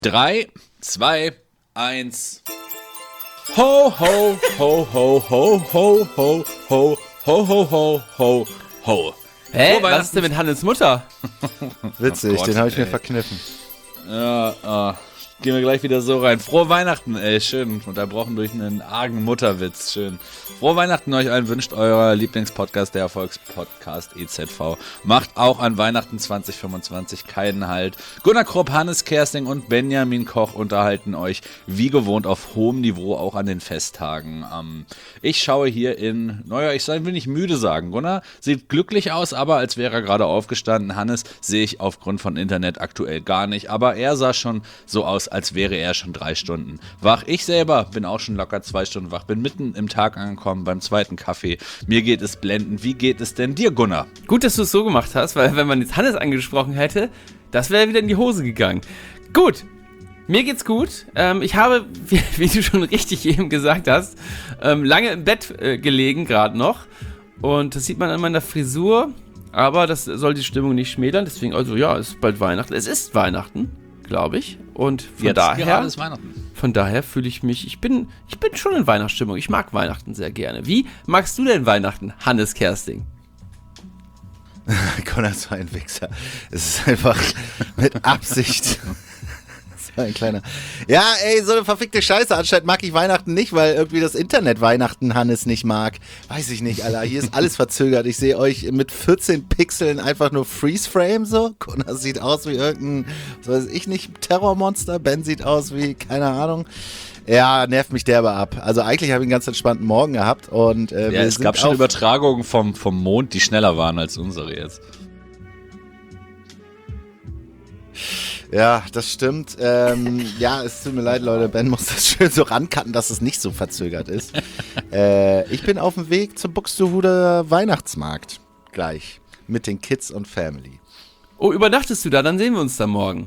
3, 2, 1. Ho, ho, ho, ho, ho, ho, ho, ho, ho, ho, ho, ho, ho. Hä? Was ist denn mit Hannes Mutter? Witzig, Gott, den habe ich mir ey. verkniffen. Ja, gehen wir gleich wieder so rein. Frohe Weihnachten, schön. Unterbrochen durch einen argen Mutterwitz, schön. Frohe Weihnachten euch allen wünscht euer Lieblingspodcast, der Erfolgspodcast EZV. Macht auch an Weihnachten 2025 keinen Halt. Gunnar Krupp, Hannes Kersting und Benjamin Koch unterhalten euch wie gewohnt auf hohem Niveau auch an den Festtagen. Ich schaue hier ich will nicht müde sagen. Gunnar sieht glücklich aus, aber als wäre er gerade aufgestanden. Hannes sehe ich aufgrund von Internet aktuell gar nicht, aber er sah schon so aus, als wäre er schon 3 Stunden wach. Ich selber bin auch schon locker 2 Stunden wach, bin mitten im Tag angekommen beim zweiten Kaffee. Mir geht es blendend. Wie geht es denn dir, Gunnar? Gut, dass du es so gemacht hast, weil wenn man jetzt Hannes angesprochen hätte, das wäre wieder in die Hose gegangen. Gut, mir geht's gut. Ich habe, wie du schon richtig eben gesagt hast, lange im Bett gelegen, gerade noch. Und das sieht man an meiner Frisur, aber das soll die Stimmung nicht schmälern. Deswegen, also ja, es ist bald Weihnachten. Es ist Weihnachten, glaube ich. Und von daher fühle ich mich, ich bin schon in Weihnachtsstimmung. Ich mag Weihnachten sehr gerne. Wie magst du denn Weihnachten, Hannes Kersting? Gunnar ist so ein Wichser. Es ist einfach mit Absicht. So ein kleiner. Ja, ey, so eine verfickte Scheiße. Anscheinend mag ich Weihnachten nicht, weil irgendwie das Internet Weihnachten Hannes nicht mag. Weiß ich nicht, Alter. Hier ist alles verzögert. Ich sehe euch mit 14 Pixeln einfach nur Freeze-Frame so. Gunnar sieht aus wie irgendein, was weiß ich nicht, Terrormonster. Ben sieht aus wie, keine Ahnung. Ja, nervt mich derbe ab. Also eigentlich habe ich einen ganz entspannten Morgen gehabt und es gab schon Übertragungen vom Mond, die schneller waren als unsere jetzt. Ja, das stimmt. Ja, es tut mir leid, Leute. Ben muss das schön so rancutten, dass es nicht so verzögert ist. Ich bin auf dem Weg zum Buxtehuder Weihnachtsmarkt. Gleich. Mit den Kids und Family. Oh, übernachtest du da? Dann sehen wir uns da morgen.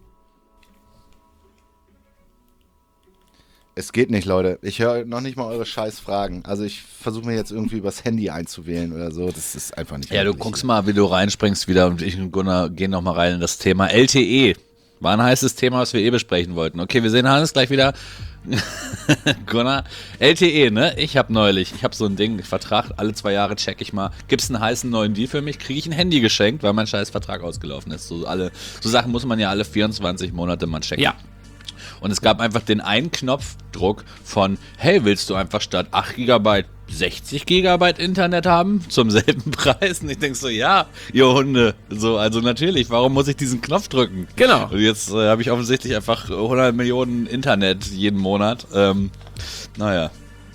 Es geht nicht, Leute. Ich höre noch nicht mal eure scheiß Fragen. Also ich versuche mir jetzt irgendwie übers Handy einzuwählen oder so. Das ist einfach nicht Ja, möglich. du guckst mal, wie du reinspringst wieder und ich und Gunnar gehen noch mal rein in das Thema LTE. War ein heißes Thema, was wir besprechen wollten. Okay, wir sehen Hannes gleich wieder. Gunnar, LTE, ne? Ich habe so ein Ding, Vertrag, alle 2 Jahre check ich mal. Gibt's einen heißen neuen Deal für mich? Kriege ich ein Handy geschenkt, weil mein scheiß Vertrag ausgelaufen ist. So Sachen muss man ja alle 24 Monate mal checken. Ja. Und es gab einfach den einen Knopfdruck von, hey, willst du einfach statt 8 GB 60 GB Internet haben zum selben Preis? Und ich denke so, ja, ihr Hunde. So, also natürlich, warum muss ich diesen Knopf drücken? Genau. Und jetzt habe ich offensichtlich einfach 100 Millionen Internet jeden Monat. Naja.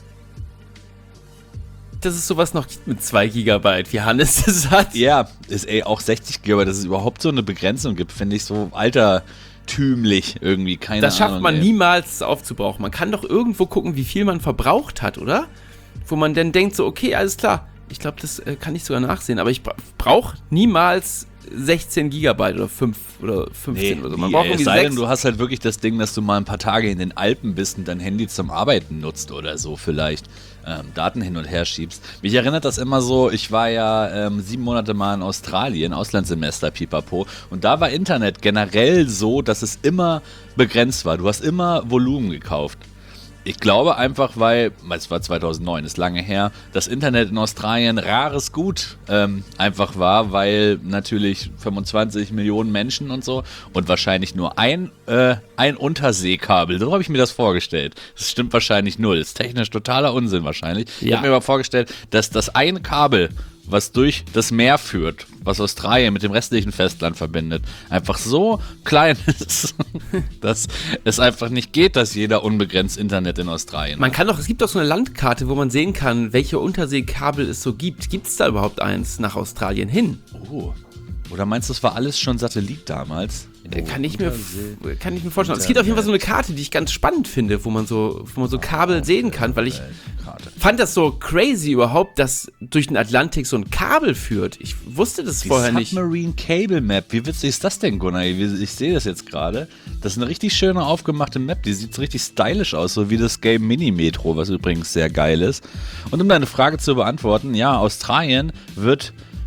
Dass es sowas noch gibt mit 2 Gigabyte, wie Hannes das hat. Ja, ist auch 60 GB, dass es überhaupt so eine Begrenzung gibt, finde ich so altertümlich irgendwie, keine Ahnung. Das schafft man niemals aufzubrauchen. Man kann doch irgendwo gucken, wie viel man verbraucht hat, oder? Wo man dann denkt so, okay, alles klar. Ich glaube, das kann ich sogar nachsehen. Aber ich brauche niemals 16 Gigabyte oder 5 oder 15 oder so. Man braucht irgendwie 6. Es sei denn, du hast halt wirklich das Ding, dass du mal ein paar Tage in den Alpen bist und dein Handy zum Arbeiten nutzt oder so vielleicht. Daten hin und her schiebst. Mich erinnert das immer so, ich war ja 7 Monate mal in Australien, Auslandssemester, pipapo, und da war Internet generell so, dass es immer begrenzt war. Du hast immer Volumen gekauft. Ich glaube einfach, weil, es war 2009, ist lange her, das Internet in Australien rares Gut einfach war, weil natürlich 25 Millionen Menschen und so und wahrscheinlich nur ein Unterseekabel, so habe ich mir das vorgestellt. Das stimmt wahrscheinlich null, ist technisch totaler Unsinn wahrscheinlich. Ja. Ich habe mir aber vorgestellt, dass das eine Kabel, was durch das Meer führt, was Australien mit dem restlichen Festland verbindet, einfach so klein ist, dass es einfach nicht geht, dass jeder unbegrenzt Internet in Australien hat. Es gibt doch so eine Landkarte, wo man sehen kann, welche Unterseekabel es so gibt. Gibt es da überhaupt eins nach Australien hin? Oh. Oder meinst du, das war alles schon Satellit damals? Kann ich mir vorstellen. Es gibt auf jeden Fall so eine Karte, die ich ganz spannend finde, wo man so Kabel sehen kann, weil ich fand das so crazy überhaupt, dass durch den Atlantik so ein Kabel führt. Ich wusste das vorher nicht. Submarine Cable Map, wie witzig ist das denn, Gunnar? Ich sehe das jetzt gerade. Das ist eine richtig schöne aufgemachte Map, die sieht so richtig stylisch aus, so wie das Game Mini-Metro, was übrigens sehr geil ist. Und um deine Frage zu beantworten, ja, Australien wird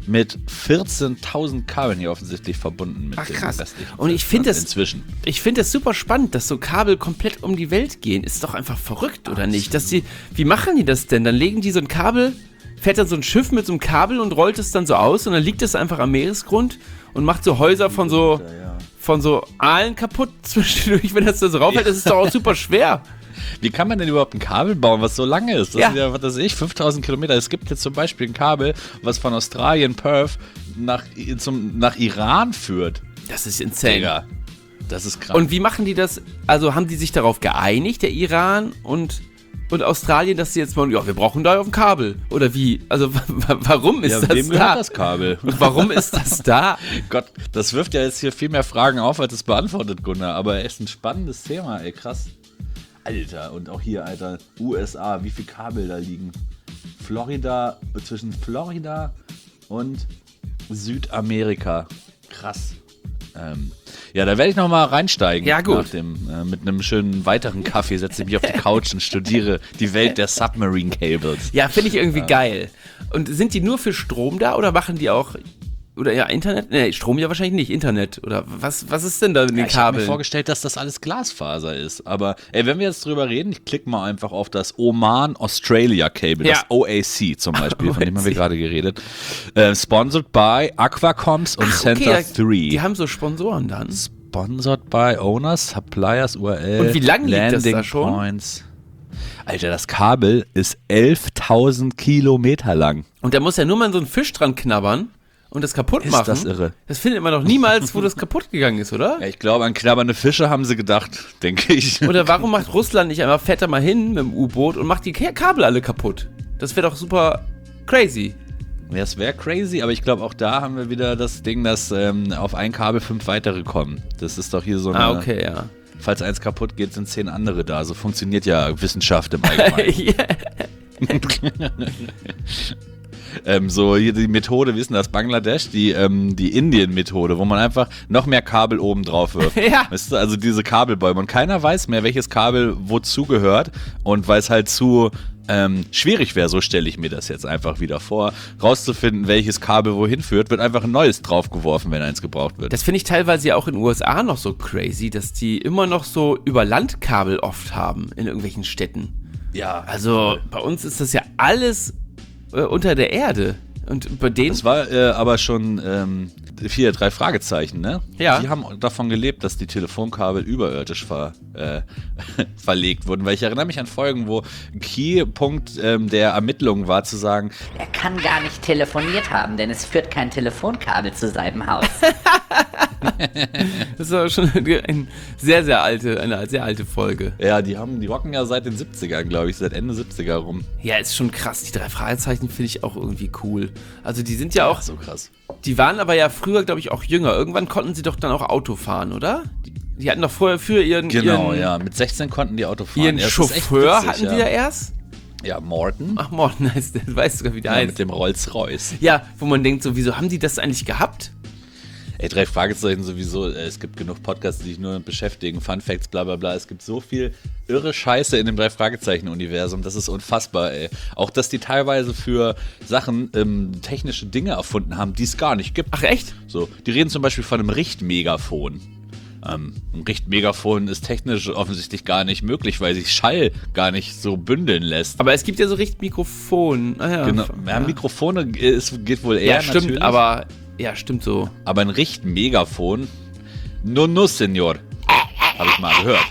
mit 14.000 Kabeln hier offensichtlich verbunden mit Ach, dem krass. restlichen Und ich finde Festland inzwischen. Ich finde es super spannend, dass so Kabel komplett um die Welt gehen. Ist doch einfach verrückt, oder nicht? Wie machen die das denn? Dann legen die so ein Kabel, fährt dann so ein Schiff mit so einem Kabel und rollt es dann so aus und dann liegt es einfach am Meeresgrund und macht so Häuser von so Aalen kaputt zwischendurch, wenn das da so raufhält. Das ist doch auch super schwer. Wie kann man denn überhaupt ein Kabel bauen, was so lange ist? Das Ja. sind ja, was weiß ich, 5.000 Kilometer. Es gibt jetzt zum Beispiel ein Kabel, was von Australien, Perth, nach Iran führt. Das ist insane. Digga, das ist krass. Und wie machen die das? Also haben die sich darauf geeinigt, der Iran und Australien, dass sie jetzt mal, ja, wir brauchen da auf ein Kabel. Oder wie? Also warum ist das wem da? gehört das Kabel? Und warum ist das da? Gott, das wirft ja jetzt hier viel mehr Fragen auf, als es beantwortet, Gunnar. Aber echt ein spannendes Thema, ey, krass. Alter, und auch hier, Alter, USA, wie viel Kabel da liegen. Zwischen Florida und Südamerika. Krass. Ja, da werde ich nochmal reinsteigen. Ja, gut. Mit einem schönen weiteren Kaffee setze ich mich auf die Couch und studiere die Welt der Submarine Cables. Ja, finde ich irgendwie geil. Und sind die nur für Strom da oder machen die auch, oder ja, Internet? Nee, Strom ja wahrscheinlich nicht, Internet. Oder was ist denn da in den Ich habe mir Kabeln? vorgestellt, dass das alles Glasfaser ist. Aber ey, wenn wir jetzt drüber reden, ich klicke mal einfach auf das Oman-Australia-Cable, Ja. das OAC zum Beispiel, von dem haben wir OAC. gerade geredet. Sponsored by Aquacoms und Center 3. Die haben so Sponsoren dann. Sponsored by Owners, Suppliers, URL, Und wie lang liegt das Landing da schon? Points. Alter, das Kabel ist 11.000 Kilometer lang. Und da muss ja nur mal so ein Fisch dran knabbern und das kaputt Ist machen. das irre? Das findet man doch niemals, wo das kaputt gegangen ist, oder? Ja, ich glaube, an knabbernde Fische haben sie gedacht, denke ich. Oder warum macht Russland nicht einmal, fährt da mal hin mit dem U-Boot und macht die Kabel alle kaputt? Das wäre doch super crazy. Ja, das wäre crazy, aber ich glaube, auch da haben wir wieder das Ding, dass auf ein Kabel 5 weitere kommen. Das ist doch hier so eine... Okay, ja. Falls eins kaputt geht, sind 10 andere da. So funktioniert ja Wissenschaft im Allgemeinen. So hier die Methode, wissen das, Bangladesch, die Indien-Methode, wo man einfach noch mehr Kabel oben drauf wirft. Ja. Weißt du, also diese Kabelbäume. Und keiner weiß mehr, welches Kabel wozu gehört. Und weil es halt zu schwierig wäre, so stelle ich mir das jetzt einfach wieder vor, rauszufinden, welches Kabel wohin führt, wird einfach ein neues draufgeworfen, wenn eins gebraucht wird. Das finde ich teilweise ja auch in den USA noch so crazy, dass die immer noch so Überlandkabel oft haben in irgendwelchen Städten. Ja, Also bei uns ist das ja alles unter der Erde. Und bei denen... das war aber schon 3 Fragezeichen, ne? Ja. Die haben davon gelebt, dass die Telefonkabel überirdisch verlegt wurden. Weil ich erinnere mich an Folgen, wo ein Keypunkt der Ermittlungen war, zu sagen, Er kann gar nicht telefoniert haben, denn es führt kein Telefonkabel zu seinem Haus. Das ist aber schon eine sehr alte Folge. ja, die rocken ja seit den 70ern, glaube ich, seit Ende 70er rum. Ja, ist schon krass. Die 3 Fragezeichen finde ich auch irgendwie cool. Also die sind ja auch, So krass. die waren aber ja früher, glaube ich, auch jünger. Irgendwann konnten sie doch dann auch Auto fahren, oder? Die hatten doch vorher für ihren, Genau, ihren, ja. Mit 16 konnten die Auto fahren. ihren Ja, das ist echt Chauffeur witzig, hatten die da erst? Ja, Morton. Ach, Morten heißt der, du weißt sogar, wie der Ja, heißt. mit dem Rolls-Royce. Ja, wo man denkt so, wieso haben die das eigentlich gehabt? Ey, 3 Fragezeichen sowieso, es gibt genug Podcasts, die sich nur damit beschäftigen, Fun Facts, bla bla bla. Es gibt so viel irre Scheiße in dem 3 Fragezeichen-Universum, das ist unfassbar, ey. Auch, dass die teilweise für Sachen technische Dinge erfunden haben, die es gar nicht gibt. Ach, echt? So, die reden zum Beispiel von einem Richtmegafon. Ein Richtmegafon ist technisch offensichtlich gar nicht möglich, weil sich Schall gar nicht so bündeln lässt. Aber es gibt ja so Richtmikrofon. Ah, ja. Genau. Ja, Mikrofone geht wohl eher Ja, stimmt, natürlich. aber... Ja, stimmt so. Aber ein Richtmegafon, no, Senor. Habe ich mal gehört.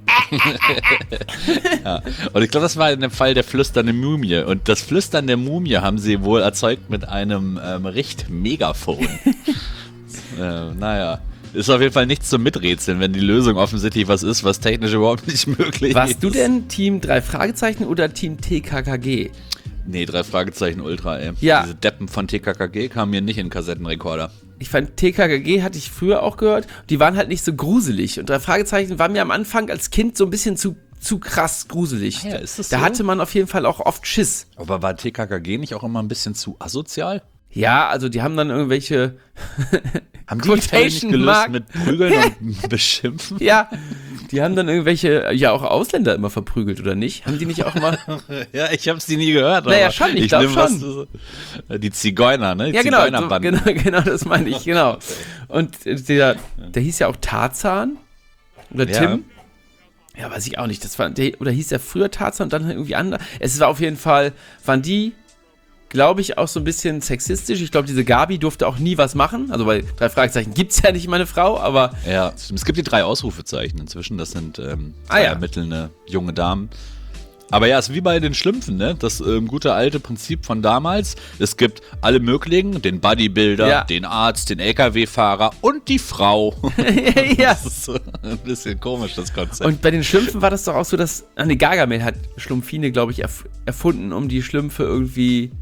Ja. Und ich glaube, das war in dem Fall der flüsternde Mumie. Und das Flüstern der Mumie haben sie wohl erzeugt mit einem Richtmegafon. Naja. Ist auf jeden Fall nichts zum Miträtseln, wenn die Lösung offensichtlich was ist, was technisch überhaupt nicht möglich ist. Warst du denn Team 3 Fragezeichen oder Team TKKG? Nee, 3 Fragezeichen Ultra, ey. Ja. Diese Deppen von TKKG kamen mir nicht in den Kassettenrekorder. Ich fand, TKKG hatte ich früher auch gehört. Die waren halt nicht so gruselig. Und 3 Fragezeichen war mir am Anfang als Kind so ein bisschen zu krass gruselig. Ah ja, ist das da so? hatte man auf jeden Fall auch oft Schiss. Aber war TKKG nicht auch immer ein bisschen zu asozial? Ja, also die haben dann irgendwelche Haben die Fälle nicht gelöst Mark. mit Prügeln und Beschimpfen? Ja, Die haben dann irgendwelche, ja auch Ausländer immer verprügelt, oder nicht? Haben die nicht auch immer... Ja, ich hab's die nie gehört. Naja, aber schon, ich glaub nehm, schon. Die Zigeuner, ne? Die Ja, genau, so, Zigeunerbanden. genau, das meine ich, genau. Und der hieß ja auch Tarzan oder Ja. Tim. Ja, weiß ich auch nicht. Oder hieß der früher Tarzan und dann irgendwie anders. Es war auf jeden Fall, waren die, glaube ich, auch so ein bisschen sexistisch. Ich glaube, diese Gabi durfte auch nie was machen. Also bei 3 Fragezeichen gibt's ja nicht meine Frau, aber Ja, es gibt die 3 Ausrufezeichen inzwischen. Das sind 3 ja. ermittelnde junge Damen. Aber ja, es ist wie bei den Schlümpfen, ne? Das gute alte Prinzip von damals. Es gibt alle möglichen, den Bodybuilder, Ja. den Arzt, den LKW-Fahrer und die Frau. ja. Das ist so ein bisschen komisch, das Konzept. Und bei den Schlümpfen war das doch auch so, dass Gargamel hat Schlumpfine, glaube ich, erfunden, um die Schlümpfe irgendwie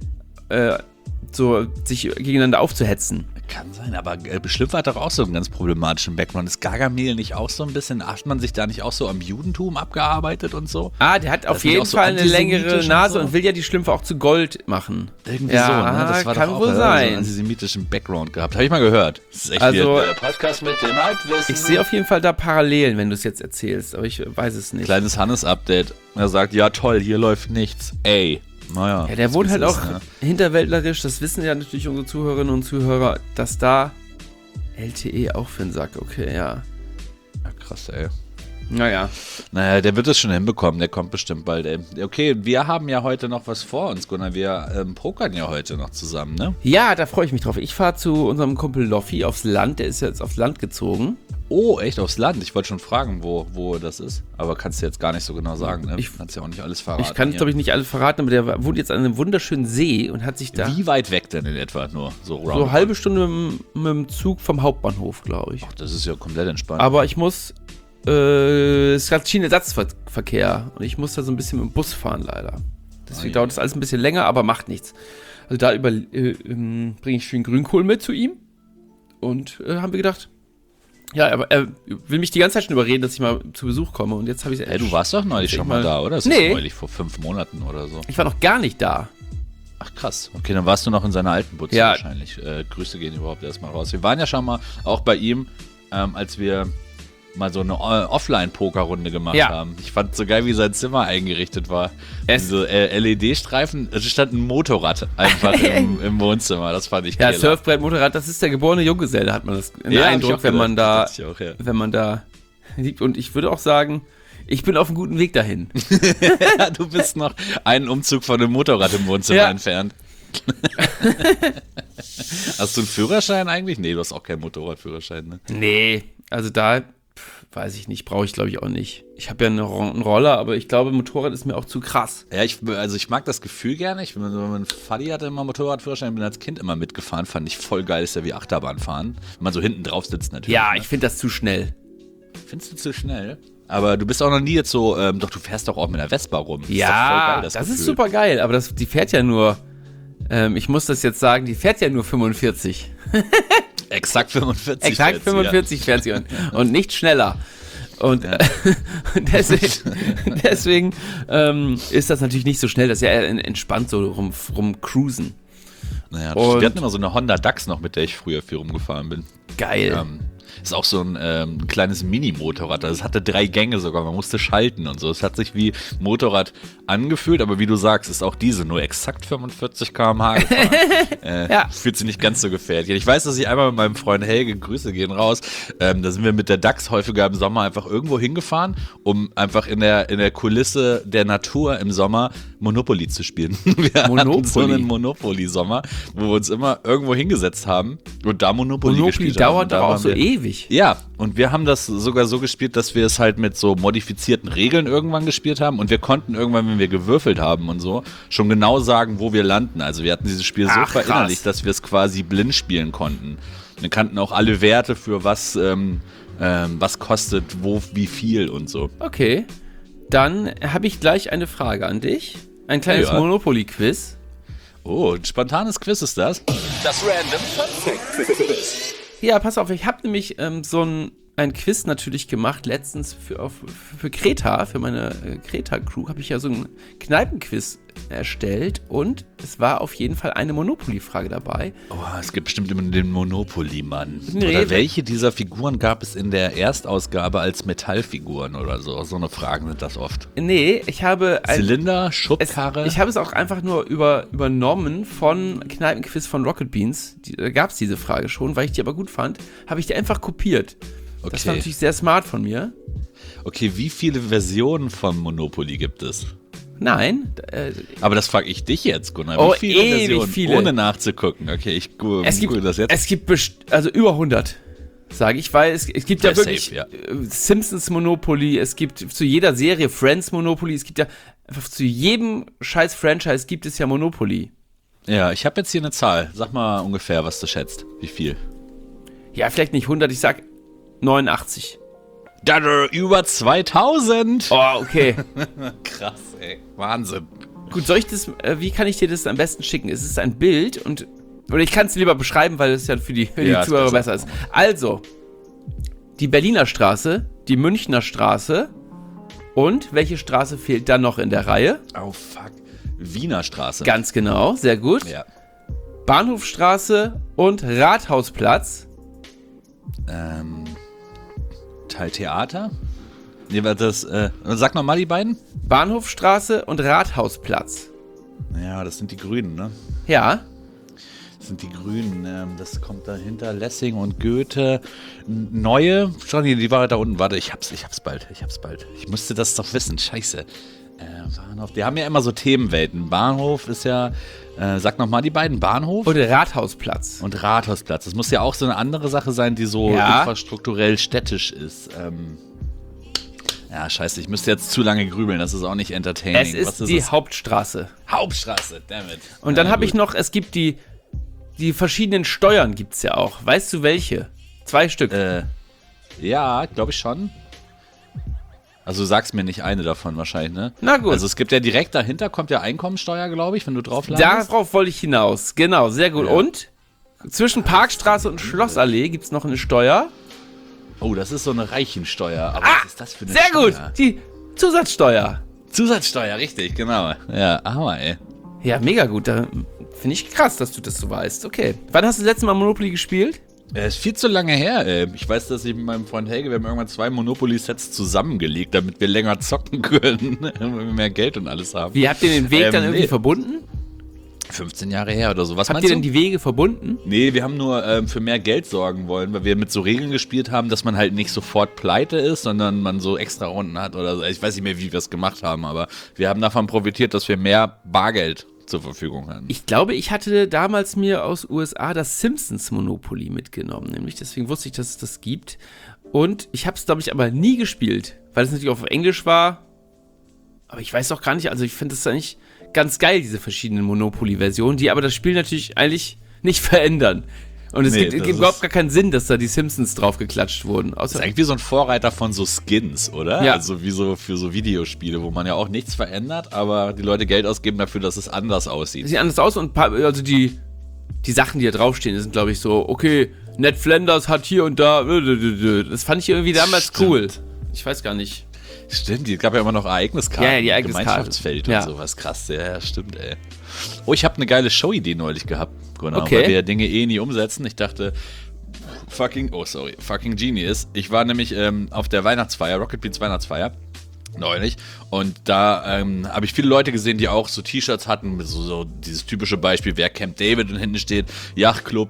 so sich gegeneinander aufzuhetzen. Kann sein, aber Schlümpfe hat doch auch so einen ganz problematischen Background. Ist Gargamel nicht auch so ein bisschen, acht man sich da nicht auch so am Judentum abgearbeitet und so? Ah, der hat auf sind die jeden auch so Fall eine längere antisemitisch und Nase so? und will ja die Schlümpfe auch zu Gold machen. Irgendwie Ja, so, ne? Das war kann doch auch wohl so sein. einen antisemitischen Background gehabt. Habe ich mal gehört. Das ist echt Also, wieder der Podcast mit dem Halbwissen. Ich sehe auf jeden Fall da Parallelen, wenn du es jetzt erzählst, aber ich weiß es nicht. Kleines Hannes-Update. Er sagt, ja toll, hier läuft nichts. Ey. Naja. Ja, der wohnt halt ist, auch ne? hinterwäldlerisch, das wissen ja natürlich unsere Zuhörerinnen und Zuhörer, dass da LTE auch für den Sack, okay, ja. Ja, krass, ey. Naja. Naja, der wird es schon hinbekommen, der kommt bestimmt bald, ey. Okay, wir haben ja heute noch was vor uns, Gunnar. Wir pokern ja heute noch zusammen, ne? Ja, da freue ich mich drauf. Ich fahre zu unserem Kumpel Loffi aufs Land, der ist jetzt aufs Land gezogen. Oh, echt aufs Land? Ich wollte schon fragen, wo das ist. Aber kannst du jetzt gar nicht so genau sagen, ne? Kannst ja auch nicht alles verraten. Ich kann, hier. glaube ich, nicht alles verraten, aber der wohnt jetzt an einem wunderschönen See und hat sich da Wie weit weg denn in etwa nur? So so eine roundabout? halbe Stunde mit dem Zug vom Hauptbahnhof, glaube ich. Ach, das ist ja komplett entspannt. Aber ich muss, es gab Schienenersatzverkehr und ich muss da so ein bisschen mit dem Bus fahren, leider. Deswegen dauert das alles ein bisschen länger, aber macht nichts. Also da bringe ich schön Grünkohl mit zu ihm und haben wir gedacht, ja, aber er will mich die ganze Zeit schon überreden, dass ich mal zu Besuch komme und jetzt habe ich es Hey, du warst doch neulich schon mal da, oder? Das Nee. ist neulich vor 5 Monaten oder so. Ich war noch gar nicht da. Ach krass. Okay, dann warst du noch in seiner alten Butze Ja. wahrscheinlich. Grüße gehen überhaupt erstmal raus. Wir waren ja schon mal auch bei ihm, als wir mal so eine Offline-Poker-Runde gemacht Ja. haben. Ich fand so geil, wie sein Zimmer eingerichtet war. Es- Diese LED-Streifen, es stand ein Motorrad einfach im Wohnzimmer. Das fand ich Ja, killer. Surfbrett, Motorrad, das ist der geborene Junggeselle, hat man das den Ja, hab ich Eindruck, auch wenn man da, gedacht. Dachte ich auch, ja. wenn man da liegt. Und ich würde auch sagen, ich bin auf einem guten Weg dahin. Ja, du bist noch einen Umzug von einem Motorrad im Wohnzimmer Ja. entfernt. Hast du einen Führerschein eigentlich? Nee, du hast auch keinen Motorradführerschein, ne? Nee, also da weiß ich nicht, brauche ich glaube ich auch nicht. Ich habe ja einen Roller, aber ich glaube, Motorrad ist mir auch zu krass. Ja, ich mag das Gefühl gerne. Mein Vati hatte immer Motorradführerschein, bin als Kind immer mitgefahren, fand ich voll geil, ist ja wie Achterbahn fahren. Wenn man so hinten drauf sitzt natürlich. Ja, ne? ich finde das zu schnell. Findest du zu schnell? Aber du bist auch noch nie jetzt so, doch du fährst doch auch mit einer Vespa rum. Das ist doch voll Ja, geil, das Gefühl. ist super geil, aber die fährt ja nur, ich muss das jetzt sagen, die fährt ja nur 45. Exakt 45. Exakt fährt sie, 45 fährt sie und nicht schneller. Und deswegen ist das natürlich nicht so schnell, das ist ja eher entspannt so rumcruisen. Ja. Naja, Und- wir hatten immer so eine Honda Dax noch, mit der ich früher viel rumgefahren bin. Geil. Ist auch so ein kleines Mini-Motorrad. Also es hatte 3 Gänge sogar, man musste schalten und so. Es hat sich wie Motorrad angefühlt, aber wie du sagst, ist auch diese nur exakt 45 km/h gefahren. Ja. Fühlt sich nicht ganz so gefährlich. Ich weiß, dass ich einmal mit meinem Freund Helge, Grüße gehen raus, da sind wir mit der DAX häufiger im Sommer einfach irgendwo hingefahren, um einfach in der Kulisse der Natur im Sommer Monopoly zu spielen. Wir hatten so einen Monopoly-Sommer, wo wir uns immer irgendwo hingesetzt haben und da Monopoly gespielt haben. dauert Und da doch auch waren so wir- ewig. Ja, und wir haben das sogar so gespielt, dass wir es halt mit so modifizierten Regeln irgendwann gespielt haben und wir konnten irgendwann, wenn wir gewürfelt haben und so, schon genau sagen, wo wir landen. Also wir hatten dieses Spiel so Ach, krass. verinnerlicht, dass wir es quasi blind spielen konnten. Wir kannten auch alle Werte für was kostet, wo, wie viel und so. Okay, dann habe ich gleich eine Frage an dich. Ein kleines Ja. Monopoly-Quiz. Oh, ein spontanes Quiz ist das? Das Random Fun Fact Quiz. Ja, pass auf, ich habe nämlich so ein ein Quiz natürlich gemacht, letztens für Kreta, für meine Kreta-Crew, habe ich ja so ein Kneipenquiz erstellt und es war auf jeden Fall eine Monopoly-Frage dabei. Oh, es gibt bestimmt immer den Monopoly-Mann. Nee, Oder welche dieser Figuren gab es in der Erstausgabe als Metallfiguren oder so? So eine Fragen sind das oft. Nee, ich habe... Zylinder, Schubkarre? Ich habe es auch einfach nur übernommen von Kneipenquiz von Rocket Beans. Da gab es diese Frage schon, weil ich die aber gut fand, habe ich die einfach kopiert. Okay. Das war natürlich sehr smart von mir. Okay, wie viele Versionen von Monopoly gibt es? Nein. Aber das frage ich dich jetzt, Gunnar. Oh, Wie viele ewig Versionen? viele. Ohne nachzugucken. Okay, ich google das jetzt. Es gibt also über 100, sage ich, weil es gibt ja wirklich safe, ja. Simpsons Monopoly, es gibt zu jeder Serie Friends Monopoly, es gibt ja einfach zu jedem scheiß Franchise gibt es ja Monopoly. Ja, ich habe jetzt hier eine Zahl. Sag mal ungefähr, was du schätzt. Wie viel? Ja, vielleicht nicht 100, ich sag 89. Über 2000! Oh, okay. Krass, ey. Wahnsinn. Gut, soll ich das, wie kann ich dir das am besten schicken? Es ist ein Bild oder ich kann es lieber beschreiben, weil es ja für die Zuhörer besser ist. Also, die Berliner Straße, die Münchner Straße und welche Straße fehlt dann noch in der Reihe? Oh, fuck. Wiener Straße. Ganz genau, sehr gut. Ja. Bahnhofstraße und Rathausplatz. Teil Theater? Nee, war das, sag nochmal die beiden. Bahnhofstraße und Rathausplatz. Ja, das sind die Grünen, ne? Ja. Das sind die Grünen. Das kommt dahinter. Lessing und Goethe. Neue. Johnny, die war da unten. Warte, ich hab's bald. Ich müsste das doch wissen. Scheiße. Bahnhof. Die haben ja immer so Themenwelten. Bahnhof ist ja, sag nochmal die beiden. Bahnhof Und Rathausplatz. und Rathausplatz. Das muss ja auch so eine andere Sache sein, die so infrastrukturell städtisch ist. Ja, scheiße, ich müsste jetzt zu lange grübeln. Das ist auch nicht entertaining. Es ist die Hauptstraße. Hauptstraße, dammit. Und dann habe ich noch, es gibt die verschiedenen Steuern gibt's ja auch. Weißt du welche? 2 Stück. Ja, glaube ich schon. Also du sagst mir nicht eine davon wahrscheinlich, ne? Na gut. Also es gibt ja direkt dahinter, kommt ja Einkommensteuer, glaube ich, wenn du drauf landest. Darauf wollte ich hinaus. Genau, sehr gut. Ja. Und zwischen Parkstraße und Schlossallee gibt's noch eine Steuer. Oh, das ist so eine Reichensteuer. Aber was ist das für eine Sehr Steuer? gut. Die Zusatzsteuer. Zusatzsteuer, richtig, genau. Ja, Hammer, ey. Ja, mega gut. Da finde ich krass, dass du das so weißt. Okay. Wann hast du das letzte Mal Monopoly gespielt? Ist viel zu lange her, ey. Ich weiß, dass ich mit meinem Freund Helge, wir haben irgendwann 2 Monopoly-Sets zusammengelegt, damit wir länger zocken können, wenn wir mehr Geld und alles haben. Wie habt ihr den Weg dann irgendwie verbunden? 15 Jahre her oder so. Was Habt meinst ihr du? denn die Wege verbunden? Nee, wir haben nur für mehr Geld sorgen wollen, weil wir mit so Regeln gespielt haben, dass man halt nicht sofort pleite ist, sondern man so extra Runden hat oder so. Ich weiß nicht mehr, wie wir es gemacht haben, aber wir haben davon profitiert, dass wir mehr Bargeld zur Verfügung hatten. Ich glaube, ich hatte damals mir aus USA das Simpsons Monopoly mitgenommen, nämlich deswegen wusste ich, dass es das gibt. Und ich habe es, glaube ich, aber nie gespielt, weil es natürlich auf Englisch war. Aber ich weiß auch gar nicht, also ich finde es eigentlich ganz geil, diese verschiedenen Monopoly-Versionen, die aber das Spiel natürlich eigentlich nicht verändern. Und es gibt überhaupt gar keinen Sinn, dass da die Simpsons draufgeklatscht wurden. Das ist eigentlich wie so ein Vorreiter von so Skins, oder? Ja. Also wie so für so Videospiele, wo man ja auch nichts verändert, aber die Leute Geld ausgeben dafür, dass es anders aussieht. Sieht anders aus und also die Sachen, die da draufstehen, sind, glaube ich, so, okay, Ned Flanders hat hier und da, das fand ich irgendwie damals cool. Ich weiß gar nicht. Stimmt, es gab ja immer noch Ereigniskarten, Ja, die Ereigniskarten. Gemeinschaftsfeld Ja. und sowas. Krass, ja, stimmt, ey. Oh, ich habe eine geile Show-Idee neulich gehabt, genau, Okay. weil wir Dinge nie umsetzen. Ich dachte, fucking Genius. Ich war nämlich auf der Weihnachtsfeier, Rocket Beans Weihnachtsfeier, neulich. Und da habe ich viele Leute gesehen, die auch so T-Shirts hatten, mit so dieses typische Beispiel, wer Camp David und hinten steht, Yachtclub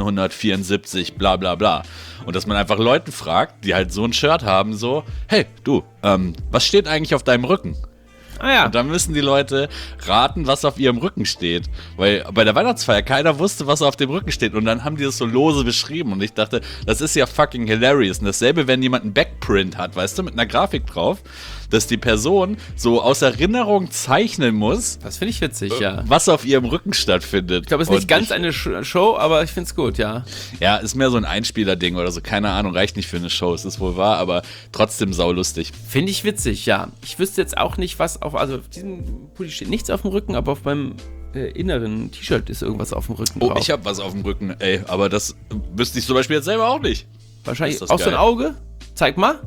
1974, bla bla bla. Und dass man einfach Leuten fragt, die halt so ein Shirt haben, so, hey, du, was steht eigentlich auf deinem Rücken? Ah ja. Und dann müssen die Leute raten, was auf ihrem Rücken steht. Weil bei der Weihnachtsfeier keiner wusste, was auf dem Rücken steht. Und dann haben die das so lose beschrieben. Und ich dachte, das ist ja fucking hilarious. Und dasselbe, wenn jemand einen Backprint hat, weißt du, mit einer Grafik drauf, dass die Person so aus Erinnerung zeichnen muss, Das finde ich witzig, ja. was auf ihrem Rücken stattfindet. Ich glaube, es ist nicht Und ganz eine Show, aber ich finde es gut, ja. Ja, ist mehr so ein Einspieler-Ding oder so. Keine Ahnung, reicht nicht für eine Show. Es ist wohl wahr, aber trotzdem saulustig. Finde ich witzig, ja. Ich wüsste jetzt auch nicht, was also auf diesem Pulli steht nichts auf dem Rücken, aber auf meinem inneren T-Shirt ist irgendwas auf dem Rücken Oh, drauf. ich habe was auf dem Rücken, ey. Aber das wüsste ich zum Beispiel jetzt selber auch nicht. Wahrscheinlich Ist das aus so ein geil. Auge? Zeig mal.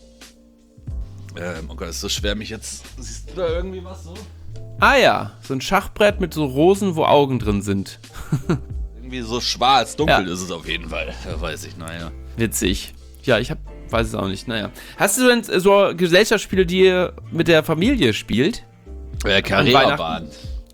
Oh Gott, ist so schwer, mich jetzt... Siehst du da irgendwie was so? Ah ja, so ein Schachbrett mit so Rosen, wo Augen drin sind. Irgendwie so schwarz, dunkel Ja. ist es auf jeden Fall. Ja, weiß ich, naja. Witzig. Ja, weiß es auch nicht, naja. Hast du denn so Gesellschaftsspiele, die ihr mit der Familie spielt? Carrera-Bahn.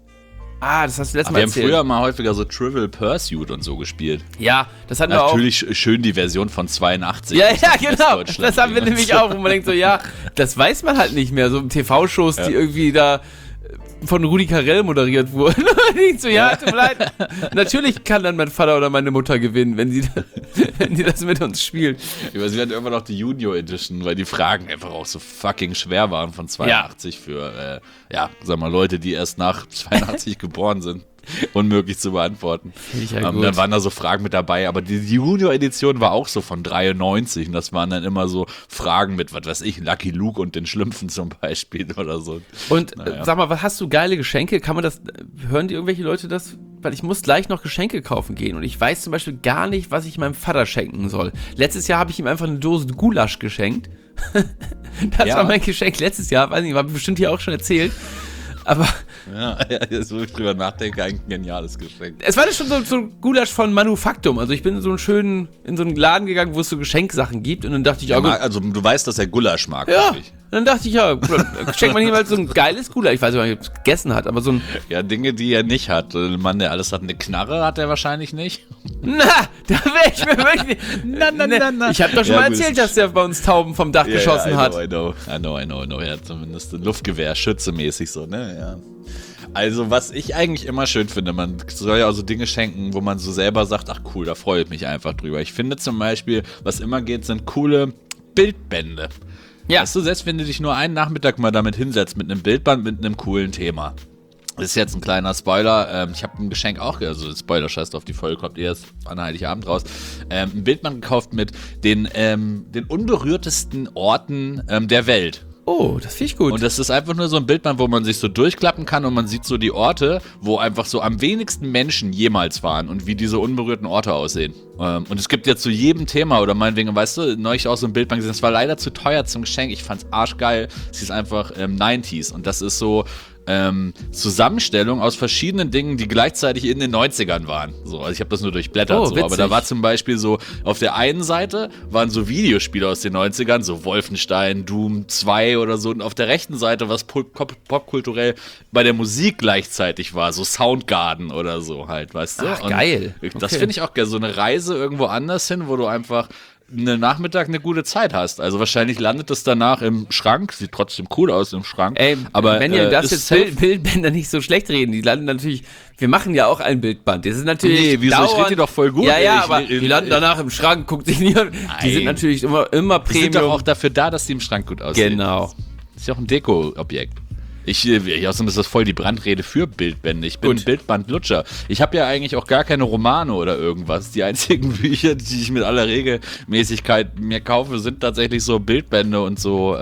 Ah, das hast du letztes Mal Wir haben erzählt. früher mal häufiger so Trivial Pursuit und so gespielt. Ja, das hatten wir auch. Natürlich schön die Version von 82. Ja, aus ja, genau. Westdeutschland Das haben wir übrigens. nämlich auch, wo man denkt so, ja, das weiß man halt nicht mehr. So TV-Shows, die irgendwie da von Rudi Carrell moderiert wurden. Und ich denke so, ja, tut mir leid. Natürlich kann dann mein Vater oder meine Mutter gewinnen, wenn die das mit uns spielen. Wir hatten irgendwann noch die Junior Edition, weil die Fragen einfach auch so fucking schwer waren von 82 für, sag mal, Leute, die erst nach 82 geboren sind. Unmöglich zu beantworten. Ich ja gut. Dann waren da so Fragen mit dabei, aber die Junior-Edition war auch so von 93 und das waren dann immer so Fragen mit, was weiß ich, Lucky Luke und den Schlümpfen zum Beispiel oder so. Und Naja. sag mal, was hast du geile Geschenke? Kann man das, hören die irgendwelche Leute das? Weil ich muss gleich noch Geschenke kaufen gehen und ich weiß zum Beispiel gar nicht, was ich meinem Vater schenken soll. Letztes Jahr habe ich ihm einfach eine Dose Gulasch geschenkt. Das Ja. war mein Geschenk letztes Jahr, weiß nicht, war bestimmt hier auch schon erzählt. Aber Ja, jetzt, wo ich drüber nachdenke, eigentlich ein geniales Geschenk. es war schon so ein Gulasch von Manufaktum. Also ich bin in so einen Laden gegangen, wo es so Geschenksachen gibt und dann dachte ich, ja gut, Also du weißt, dass er Gulasch mag, ja. wirklich. Dann dachte ich, ja, schenkt man jemals so ein geiles Gulasch. Ich weiß nicht, ob er es gegessen hat, aber so ein, Ja, Dinge, die er nicht hat. Ein Mann, der alles hat, eine Knarre hat er wahrscheinlich nicht. na, da wäre ich mir wirklich, na. Ich habe doch schon Ja, mal gut. erzählt, dass der bei uns Tauben vom Dach geschossen hat. I know. Ja, zumindest ein Luftgewehr, schützemäßig so, ne, ja. Also, was ich eigentlich immer schön finde, man soll ja auch so Dinge schenken, wo man so selber sagt, ach cool, da freue ich mich einfach drüber. Ich finde zum Beispiel, was immer geht, sind coole Bildbände. Ja. Weißt du, selbst wenn du dich nur einen Nachmittag mal damit hinsetzt, mit einem Bildband, mit einem coolen Thema. Das ist jetzt ein kleiner Spoiler. Ich habe ein Geschenk auch, also Spoiler, scheiß drauf, die Folge kommt erst an Heiligabend raus. Ein Bildband gekauft mit den unberührtesten Orten der Welt. Oh, das finde ich gut. Und das ist einfach nur so ein Bildband, wo man sich so durchklappen kann und man sieht so die Orte, wo einfach so am wenigsten Menschen jemals waren und wie diese unberührten Orte aussehen. Und es gibt ja zu jedem Thema oder meinetwegen, weißt du, neulich auch so ein Bildband gesehen, das war leider zu teuer zum Geschenk, ich fand's arschgeil, es ist einfach 90s und das ist so Zusammenstellung aus verschiedenen Dingen, die gleichzeitig in den 90ern waren. So, also ich habe das nur durchblättert, Oh, so, aber witzig. da war zum Beispiel so, auf der einen Seite waren so Videospiele aus den 90ern, so Wolfenstein, Doom 2 oder so, und auf der rechten Seite, was popkulturell bei der Musik gleichzeitig war, so Soundgarden oder so halt, weißt du? Ach, Und geil. Das Okay. finde ich auch geil, so eine Reise irgendwo anders hin, wo du einfach einen Nachmittag eine gute Zeit hast. Also wahrscheinlich landet es danach im Schrank, sieht trotzdem cool aus im Schrank. Ey, aber wenn ihr das ist jetzt safe. Bildbänder nicht so schlecht reden, die landen natürlich, wir machen ja auch ein Bildband. Das ist natürlich Nee, wieso? Ich rede die doch voll gut. Ja, ja, Ich- aber die landen danach im Schrank, guckt sich nie an. Die sind Nein. natürlich immer Die sind Premium. doch auch dafür da, dass die im Schrank gut aussehen. Genau. Ist ja auch ein Deko-Objekt. Außerdem ist das voll die Brandrede für Bildbände. Ich bin Gut. Bildbandlutscher. Ich habe ja eigentlich auch gar keine Romane oder irgendwas. Die einzigen Bücher, die ich mit aller Regelmäßigkeit mir kaufe, sind tatsächlich so Bildbände und so,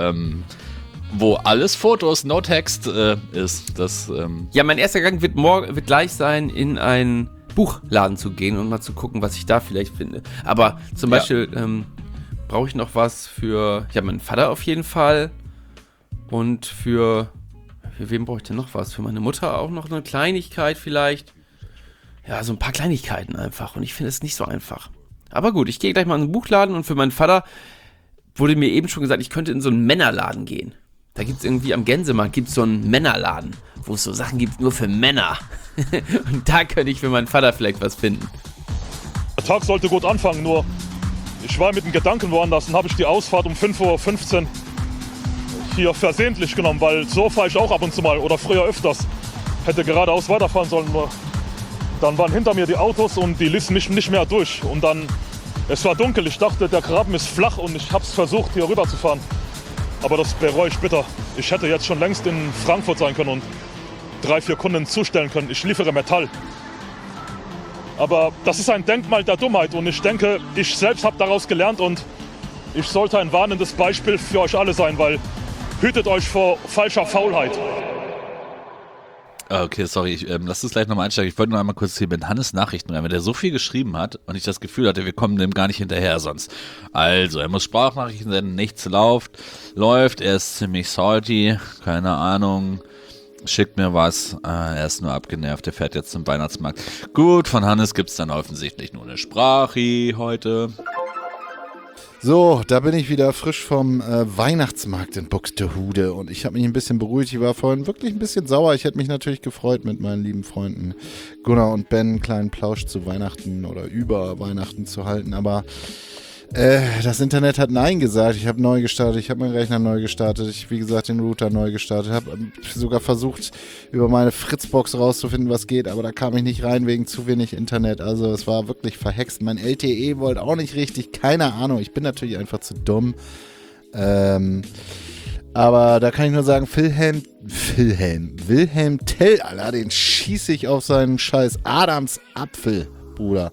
wo alles Fotos, no Text ist. Das, Ja, mein erster Gang wird gleich sein, in einen Buchladen zu gehen und mal zu gucken, was ich da vielleicht finde. Aber zum Ja. Beispiel brauche ich noch was für, ja, meinen Vater auf jeden Fall. Und für wem brauche ich denn noch was? Für meine Mutter auch noch eine Kleinigkeit vielleicht. Ja, so ein paar Kleinigkeiten einfach. Und ich finde es nicht so einfach. Aber gut, ich gehe gleich mal in den Buchladen und für meinen Vater wurde mir eben schon gesagt, ich könnte in so einen Männerladen gehen. Da gibt es irgendwie am Gänsemarkt gibt's so einen Männerladen, wo es so Sachen gibt nur für Männer. Und da könnte ich für meinen Vater vielleicht was finden. Der Tag sollte gut anfangen, nur ich war mit den Gedanken woanders und habe ich die Ausfahrt um 5:15 Uhr hier versehentlich genommen, weil so fahre ich auch ab und zu mal oder früher öfters. Hätte geradeaus weiterfahren sollen, nur dann waren hinter mir die Autos und die ließen mich nicht mehr durch. Und dann, es war dunkel, ich dachte, der Graben ist flach und ich habe es versucht, hier rüber zu fahren. Aber das bereue ich bitter. Ich hätte jetzt schon längst in Frankfurt sein können und 3-4 Kunden zustellen können. Ich liefere Metall. Aber das ist ein Denkmal der Dummheit und ich denke, ich selbst habe daraus gelernt und ich sollte ein warnendes Beispiel für euch alle sein, weil hütet euch vor falscher Faulheit. Okay, sorry, lass uns gleich nochmal einsteigen. Ich wollte nur einmal kurz hier mit Hannes Nachrichten rein, weil der so viel geschrieben hat und ich das Gefühl hatte, wir kommen dem gar nicht hinterher sonst. Also, er muss Sprachnachrichten senden, nichts läuft, er ist ziemlich salty, keine Ahnung, schickt mir was, er ist nur abgenervt, er fährt jetzt zum Weihnachtsmarkt. Gut, von Hannes gibt's dann offensichtlich nur eine Sprache heute. So, da bin ich wieder frisch vom Weihnachtsmarkt in Buxtehude und ich habe mich ein bisschen beruhigt. Ich war vorhin wirklich ein bisschen sauer. Ich hätte mich natürlich gefreut, mit meinen lieben Freunden Gunnar und Ben einen kleinen Plausch zu Weihnachten oder über Weihnachten zu halten, aber das Internet hat Nein gesagt. Ich habe neu gestartet, ich habe meinen Rechner neu gestartet, ich wie gesagt den Router neu gestartet, habe sogar versucht über meine Fritzbox rauszufinden, was geht, aber da kam ich nicht rein wegen zu wenig Internet. Also es war wirklich verhext. Mein LTE wollte auch nicht richtig, keine Ahnung. Ich bin natürlich einfach zu dumm. Aber da kann ich nur sagen, Wilhelm Tell, Alter, den schieße ich auf seinen scheiß Adamsapfel, Bruder.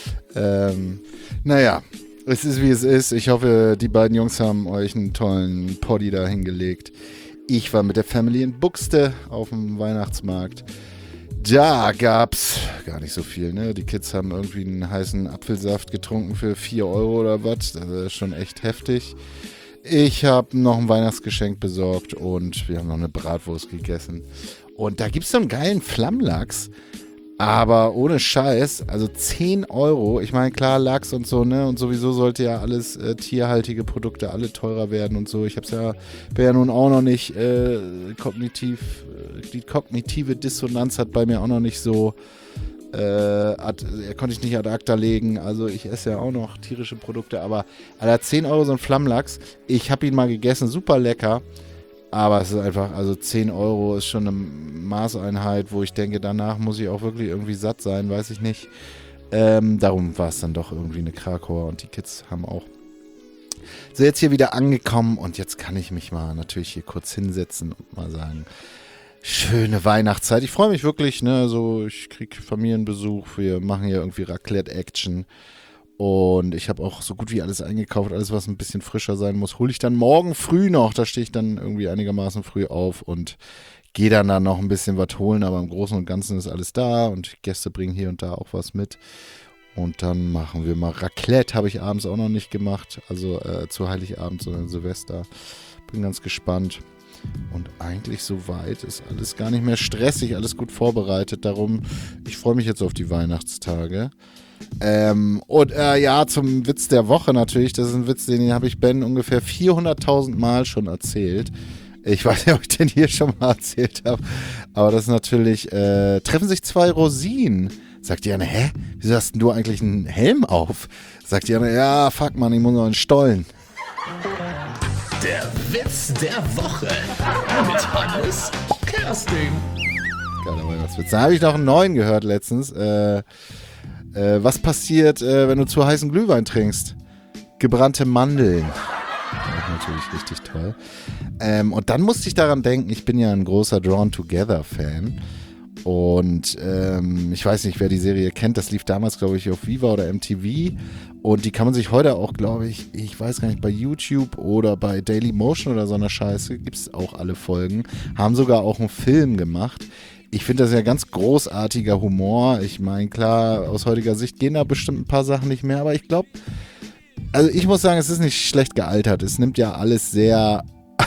Naja. Es ist, wie es ist. Ich hoffe, die beiden Jungs haben euch einen tollen Poddy da hingelegt. Ich war mit der Family in Buxte auf dem Weihnachtsmarkt. Da gab's gar nicht so viel, ne? Die Kids haben irgendwie einen heißen Apfelsaft getrunken für 4 Euro oder was. Das ist schon echt heftig. Ich habe noch ein Weihnachtsgeschenk besorgt und wir haben noch eine Bratwurst gegessen. Und da gibt's so einen geilen Flammlachs. Aber ohne Scheiß, also 10 Euro, ich meine, klar, Lachs und so, ne, und sowieso sollte ja alles tierhaltige Produkte alle teurer werden und so. Ich hab's ja, wäre ja nun auch noch nicht die kognitive Dissonanz hat bei mir auch noch nicht so, konnte ich nicht ad acta legen, also ich esse ja auch noch tierische Produkte, aber Alter, 10 Euro so ein Flammlachs, ich habe ihn mal gegessen, super lecker. Aber es ist einfach, also 10 Euro ist schon eine Maßeinheit, wo ich denke, danach muss ich auch wirklich irgendwie satt sein, weiß ich nicht. Darum war es dann doch irgendwie eine Krakauer und die Kids haben auch. So, jetzt hier wieder angekommen und jetzt kann ich mich mal natürlich hier kurz hinsetzen und mal sagen, schöne Weihnachtszeit. Ich freue mich wirklich, ne, so ich kriege Familienbesuch, wir machen hier irgendwie Raclette-Action. Und ich habe auch so gut wie alles eingekauft, alles was ein bisschen frischer sein muss, hole ich dann morgen früh noch. Da stehe ich dann irgendwie einigermaßen früh auf und gehe dann da noch ein bisschen was holen. Aber im Großen und Ganzen ist alles da und Gäste bringen hier und da auch was mit. Und dann machen wir mal Raclette, habe ich abends auch noch nicht gemacht. Also zu Heiligabend, sondern Silvester. Bin ganz gespannt. Und eigentlich soweit ist alles gar nicht mehr stressig, alles gut vorbereitet. Darum, ich freue mich jetzt auf die Weihnachtstage. Ja, zum Witz der Woche natürlich. Das ist ein Witz, den habe ich Ben ungefähr 400.000 Mal schon erzählt. Ich weiß nicht, ob ich den hier schon mal erzählt habe. Aber das ist natürlich, treffen sich 2 Rosinen. Sagt Diana, hä? Wieso hast denn du eigentlich einen Helm auf? Sagt Diana, ja, fuck man, ich muss noch einen Stollen. Der Witz der Woche mit Hannes Kersting. Geiler Weihnachtswitz. Da habe ich noch einen neuen gehört letztens. Was passiert, wenn du zu heißen Glühwein trinkst? Gebrannte Mandeln. Das ist natürlich richtig toll. Und dann musste ich daran denken, ich bin ja ein großer Drawn Together-Fan. Und ich weiß nicht, wer die Serie kennt. Das lief damals, glaube ich, auf Viva oder MTV. Und die kann man sich heute auch, glaube ich weiß gar nicht, bei YouTube oder bei Dailymotion oder so einer Scheiße, gibt es auch alle Folgen. Haben sogar auch einen Film gemacht. Ich finde das ja ganz großartiger Humor. Ich meine, klar, aus heutiger Sicht gehen da bestimmt ein paar Sachen nicht mehr, aber ich glaube, also ich muss sagen, es ist nicht schlecht gealtert. Es nimmt ja alles sehr,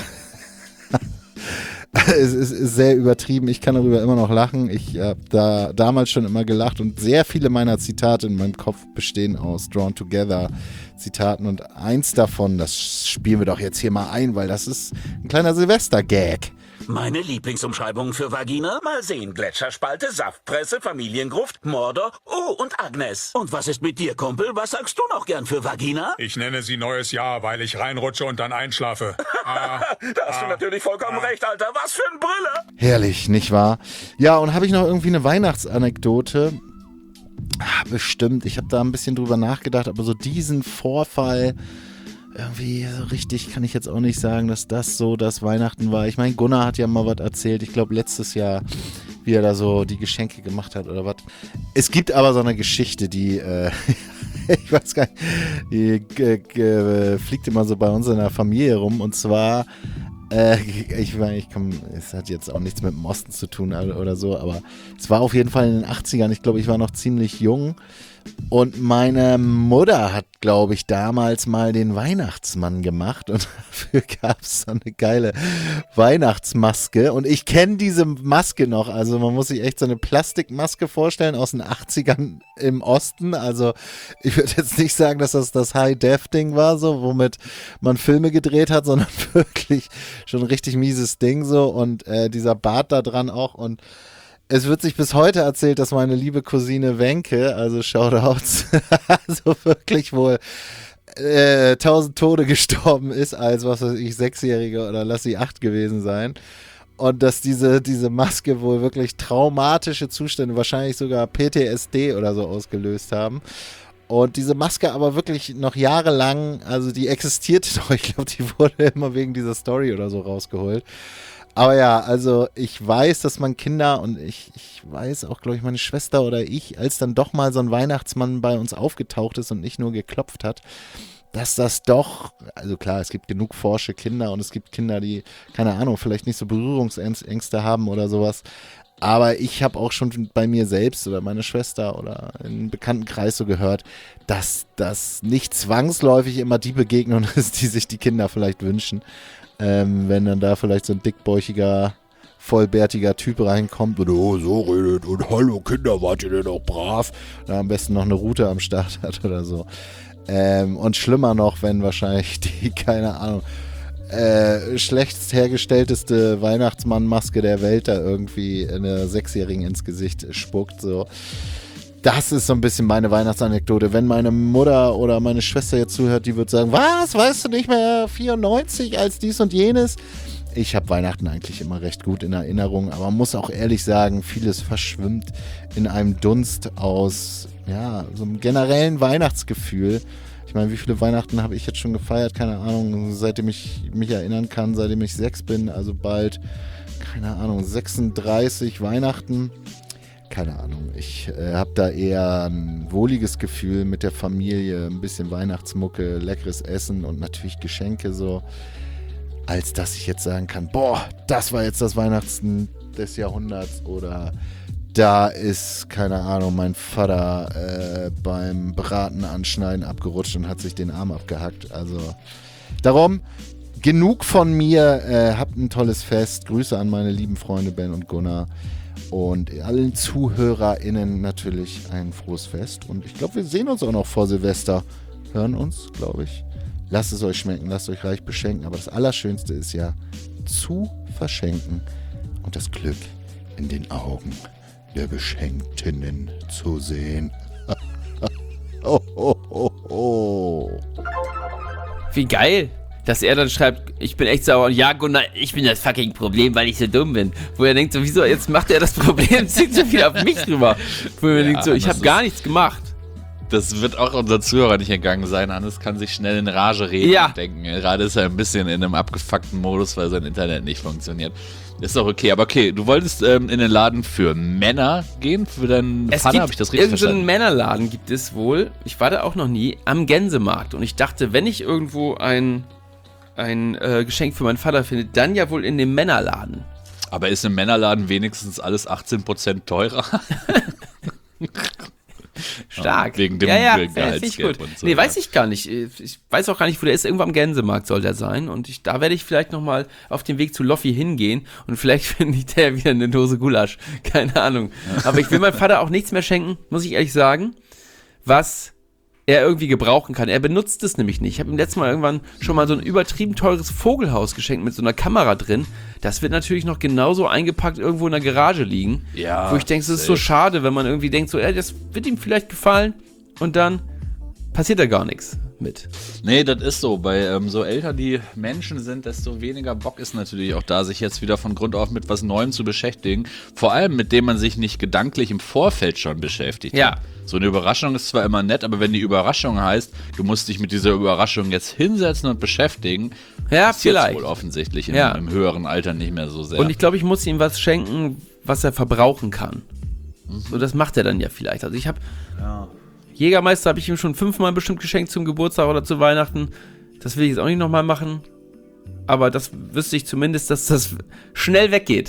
es ist sehr übertrieben. Ich kann darüber immer noch lachen. Ich habe da damals schon immer gelacht und sehr viele meiner Zitate in meinem Kopf bestehen aus Drawn Together Zitaten und eins davon, das spielen wir doch jetzt hier mal ein, weil das ist ein kleiner Silvester-Gag. Meine Lieblingsumschreibungen für Vagina? Mal sehen. Gletscherspalte, Saftpresse, Familiengruft, Mordor, und Agnes. Und was ist mit dir, Kumpel? Was sagst du noch gern für Vagina? Ich nenne sie Neues Jahr, weil ich reinrutsche und dann einschlafe. Da hast du natürlich vollkommen recht, Alter. Was für ein Brille! Herrlich, nicht wahr? Ja, und habe ich noch irgendwie eine Weihnachtsanekdote? Bestimmt. Ich habe da ein bisschen drüber nachgedacht, aber so diesen Vorfall... Irgendwie so richtig kann ich jetzt auch nicht sagen, dass das so das Weihnachten war. Ich meine, Gunnar hat ja mal was erzählt. Ich glaube, letztes Jahr, wie er da so die Geschenke gemacht hat oder was. Es gibt aber so eine Geschichte, die, ich weiß gar nicht, die fliegt immer so bei uns in der Familie rum. Und zwar Es hat jetzt auch nichts mit dem Osten zu tun oder so, aber es war auf jeden Fall in den 80ern. Ich glaube, ich war noch ziemlich jung. Und meine Mutter hat, glaube ich, damals mal den Weihnachtsmann gemacht und dafür gab es so eine geile Weihnachtsmaske und ich kenne diese Maske noch, also man muss sich echt so eine Plastikmaske vorstellen aus den 80ern im Osten, also ich würde jetzt nicht sagen, dass das High-Def-Ding war, so, womit man Filme gedreht hat, sondern wirklich schon ein richtig mieses Ding so und dieser Bart da dran auch und es wird sich bis heute erzählt, dass meine liebe Cousine Wenke, also Shoutouts, also wirklich wohl 1000 Tode gestorben ist, als, was weiß ich, 6-Jährige oder lass sie 8 gewesen sein. Und dass diese Maske wohl wirklich traumatische Zustände, wahrscheinlich sogar PTSD oder so ausgelöst haben. Und diese Maske aber wirklich noch jahrelang, also die existierte noch, ich glaube, die wurde immer wegen dieser Story oder so rausgeholt. Aber ja, also ich weiß, dass man Kinder und ich weiß auch, glaube ich, meine Schwester oder ich, als dann doch mal so ein Weihnachtsmann bei uns aufgetaucht ist und nicht nur geklopft hat, dass das doch, also klar, es gibt genug forsche Kinder und es gibt Kinder, die, keine Ahnung, vielleicht nicht so Berührungsängste haben oder sowas. Aber ich habe auch schon bei mir selbst oder meiner Schwester oder in einem Bekanntenkreis so gehört, dass das nicht zwangsläufig immer die Begegnung ist, die sich die Kinder vielleicht wünschen. Wenn dann da vielleicht so ein dickbäuchiger, vollbärtiger Typ reinkommt und so redet und hallo Kinder, wart ihr denn auch brav? Da am besten noch eine Route am Start hat oder so. Und schlimmer noch, wenn wahrscheinlich die, keine Ahnung, schlechtst hergestellteste Weihnachtsmann-Maske der Welt da irgendwie einer 6-Jährigen ins Gesicht spuckt, so. Das ist so ein bisschen meine Weihnachtsanekdote. Wenn meine Mutter oder meine Schwester jetzt zuhört, die wird sagen, was, weißt du nicht mehr 94 als dies und jenes? Ich habe Weihnachten eigentlich immer recht gut in Erinnerung, aber man muss auch ehrlich sagen, vieles verschwimmt in einem Dunst aus, ja, so einem generellen Weihnachtsgefühl. Ich meine, wie viele Weihnachten habe ich jetzt schon gefeiert? Keine Ahnung, seitdem ich mich erinnern kann, seitdem ich 6 bin, also bald, keine Ahnung, 36 Weihnachten. Keine Ahnung, ich habe da eher ein wohliges Gefühl mit der Familie, ein bisschen Weihnachtsmucke, leckeres Essen und natürlich Geschenke so, als dass ich jetzt sagen kann, boah, das war jetzt das Weihnachten des Jahrhunderts oder da ist, keine Ahnung, mein Vater beim Braten anschneiden abgerutscht und hat sich den Arm abgehackt. Also darum, genug von mir, habt ein tolles Fest, Grüße an meine lieben Freunde Ben und Gunnar. Und allen ZuhörerInnen natürlich ein frohes Fest. Und ich glaube, wir sehen uns auch noch vor Silvester. Hören uns, glaube ich. Lasst es euch schmecken, lasst euch reich beschenken. Aber das Allerschönste ist ja, zu verschenken und das Glück in den Augen der Beschenktinnen zu sehen. Oh, oh, oh, oh. Wie geil, dass er dann schreibt, ich bin echt sauer und ja, Gunnar, ich bin das fucking Problem, weil ich so dumm bin. Wo er denkt so, wieso, jetzt macht er das Problem, zieht so viel auf mich rüber. Wo er denkt so, ich habe gar nichts gemacht. Das wird auch unser Zuhörer nicht entgangen sein. Hannes kann sich schnell in Rage reden und denken. Gerade ist er ein bisschen in einem abgefuckten Modus, weil sein Internet nicht funktioniert. Ist doch okay. Aber okay, du wolltest in den Laden für Männer gehen? Für deinen Vater? Habe ich das richtig verstanden? Irgendeinen Männerladen gibt es wohl, ich war da auch noch nie, am Gänsemarkt. Und ich dachte, wenn ich irgendwo ein Geschenk für meinen Vater finde, dann ja wohl in dem Männerladen. Aber ist im Männerladen wenigstens alles 18% teurer? Stark. Wegen dem Gehaltsgeld und so. Nee, weiß ich gar nicht. Ich weiß auch gar nicht, wo der ist. Irgendwo am Gänsemarkt soll der sein. Und da werde ich vielleicht nochmal auf dem Weg zu Loffi hingehen. Und vielleicht finde ich der wieder eine Dose Gulasch. Keine Ahnung. Ja. Aber ich will meinem Vater auch nichts mehr schenken, muss ich ehrlich sagen, was er irgendwie gebrauchen kann. Er benutzt es nämlich nicht. Ich habe ihm letztes Mal irgendwann schon mal so ein übertrieben teures Vogelhaus geschenkt mit so einer Kamera drin. Das wird natürlich noch genauso eingepackt irgendwo in der Garage liegen. Ja. Wo ich denke, es ist so schade, wenn man irgendwie denkt, so, das wird ihm vielleicht gefallen und dann passiert da gar nichts mit. Nee, das ist so. Bei so älter die Menschen sind, desto weniger Bock ist natürlich auch da, sich jetzt wieder von Grund auf mit was Neuem zu beschäftigen. Vor allem, mit dem man sich nicht gedanklich im Vorfeld schon beschäftigt hat. So eine Überraschung ist zwar immer nett, aber wenn die Überraschung heißt, du musst dich mit dieser Überraschung jetzt hinsetzen und beschäftigen, ist jetzt wohl offensichtlich im höheren Alter nicht mehr so sehr. Und ich glaube, ich muss ihm was schenken, was er verbrauchen kann. So, das macht er dann ja vielleicht. Also ich habe Jägermeister habe ich ihm schon 5-mal bestimmt geschenkt zum Geburtstag oder zu Weihnachten. Das will ich jetzt auch nicht nochmal machen. aber das wüsste ich zumindest, dass das schnell weggeht.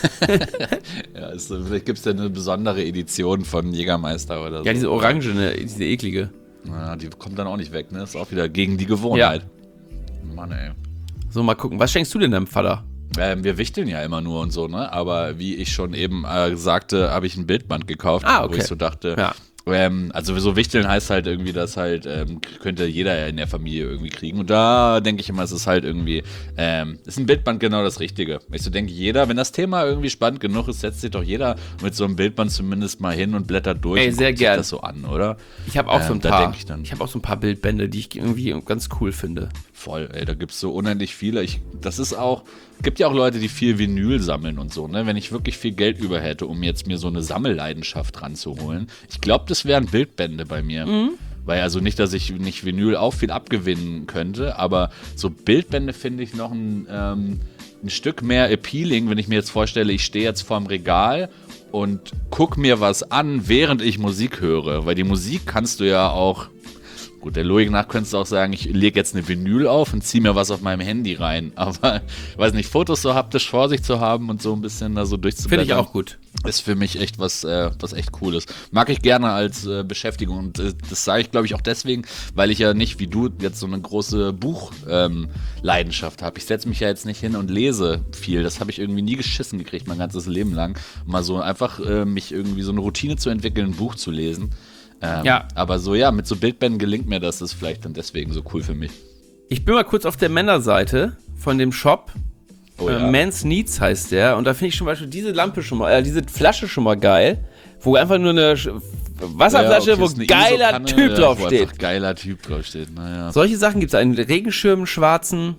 Ja, vielleicht gibt es ja eine besondere Edition von Jägermeister oder so. Ja, diese orangene, diese eklige. Ja, die kommt dann auch nicht weg, ne? Ist auch wieder gegen die Gewohnheit. Ja. Mann, ey. So, mal gucken. Was schenkst du denn deinem Vater? Wir wichteln ja immer nur und so, ne? Aber wie ich schon eben sagte, habe ich ein Bildband gekauft, okay. wo ich so dachte, ja. Also so wichteln heißt halt irgendwie, dass halt könnte jeder in der Familie irgendwie kriegen. Und da denke ich immer, es ist halt irgendwie, ist ein Bildband genau das Richtige. Ich so denke, jeder, wenn das Thema irgendwie spannend genug ist, setzt sich doch jeder mit so einem Bildband zumindest mal hin und blättert durch. Ey, und sehr guckt sich gern. Das so an, oder? Ich habe auch so ein Da paar. denk ich dann. Ich habe auch so ein paar Bildbände, die ich irgendwie ganz cool finde. Voll, ey, da gibt's so unendlich viele. Das ist auch, gibt ja auch Leute, die viel Vinyl sammeln und so, ne? Wenn ich wirklich viel Geld über hätte, um jetzt mir so eine Sammelleidenschaft ranzuholen, ich glaube, das wären Bildbände bei mir. Weil also nicht, dass ich nicht Vinyl auch viel abgewinnen könnte, aber so Bildbände finde ich noch ein Stück mehr appealing, wenn ich mir jetzt vorstelle, ich stehe jetzt vorm Regal und guck mir was an, während ich Musik höre. Weil die Musik kannst du ja auch. Gut, der Logik nach könntest du auch sagen, ich lege jetzt eine Vinyl auf und ziehe mir was auf meinem Handy rein. Aber, ich weiß nicht, Fotos so haptisch vor sich zu haben und so ein bisschen da so durchzublättern. Finde ich auch gut. Ist für mich echt was echt Cooles. Mag ich gerne als Beschäftigung. Und das sage ich, glaube ich, auch deswegen, weil ich ja nicht wie du jetzt so eine große Buchleidenschaft habe. Ich setze mich ja jetzt nicht hin und lese viel. Das habe ich irgendwie nie geschissen gekriegt, mein ganzes Leben lang. Mal so einfach mich irgendwie so eine Routine zu entwickeln, ein Buch zu lesen. Ja. Aber so, ja, mit so Bildbänden gelingt mir das. Das ist vielleicht dann deswegen so cool für mich. Ich bin mal kurz auf der Männerseite von dem Shop. Oh, ja. Man's Needs heißt der. Und da finde ich zum Beispiel diese Lampe schon mal, diese Flasche schon mal geil. Wo einfach nur eine Wasserflasche, Ja, okay, wo ist eine geiler ISO-Kanne, Typ drauf wo steht. einfach geiler Typ draufsteht. Naja. Solche Sachen gibt es. Einen Regenschirm, einen schwarzen.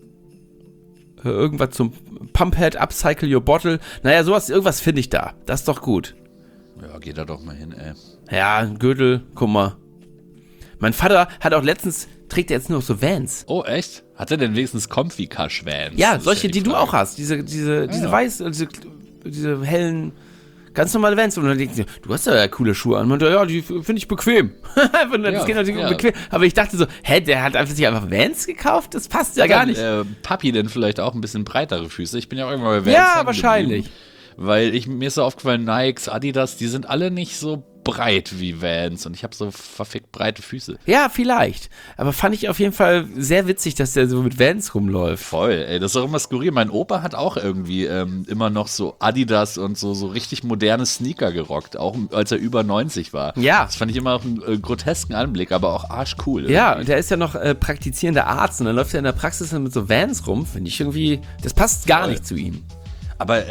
Irgendwas zum Pumphead, Upcycle Your Bottle. Naja, irgendwas finde ich da. Das ist doch gut. Ja, geht da doch mal hin, ey. Ja, ein Gürtel, guck mal. Mein Vater hat auch letztens, trägt er jetzt nur noch so Vans. Oh, echt? Hat er denn wenigstens Comfy-Cash-Vans? Ja, Das ist solche, ja die du Frage. auch hast. Diese weiß, diese hellen, ganz normale Vans. Und dann denken sie, du hast ja coole Schuhe an. Und ja, die finde ich bequem. Das geht natürlich bequem. Aber ich dachte so, der hat sich einfach Vans gekauft? Das passt ja gar nicht. Papi denn vielleicht auch ein bisschen breitere Füße? Ich bin ja auch irgendwann bei Vans Ja, hängen wahrscheinlich. geblieben. Weil mir ist so aufgefallen, Nikes, Adidas, die sind alle nicht so breit wie Vans und ich habe so verfickt breite Füße. Ja, vielleicht. Aber fand ich auf jeden Fall sehr witzig, dass der so mit Vans rumläuft. Voll, ey, das ist auch immer skurril. Mein Opa hat auch irgendwie immer noch so Adidas und so richtig moderne Sneaker gerockt, auch als er über 90 war. Ja. Das fand ich immer auch einen grotesken Anblick, aber auch arschcool. Ja, irgendwie. und der ist ja noch praktizierender Arzt und dann läuft er in der Praxis mit so Vans rum. Finde ich irgendwie, das passt gar nicht zu ihm. Aber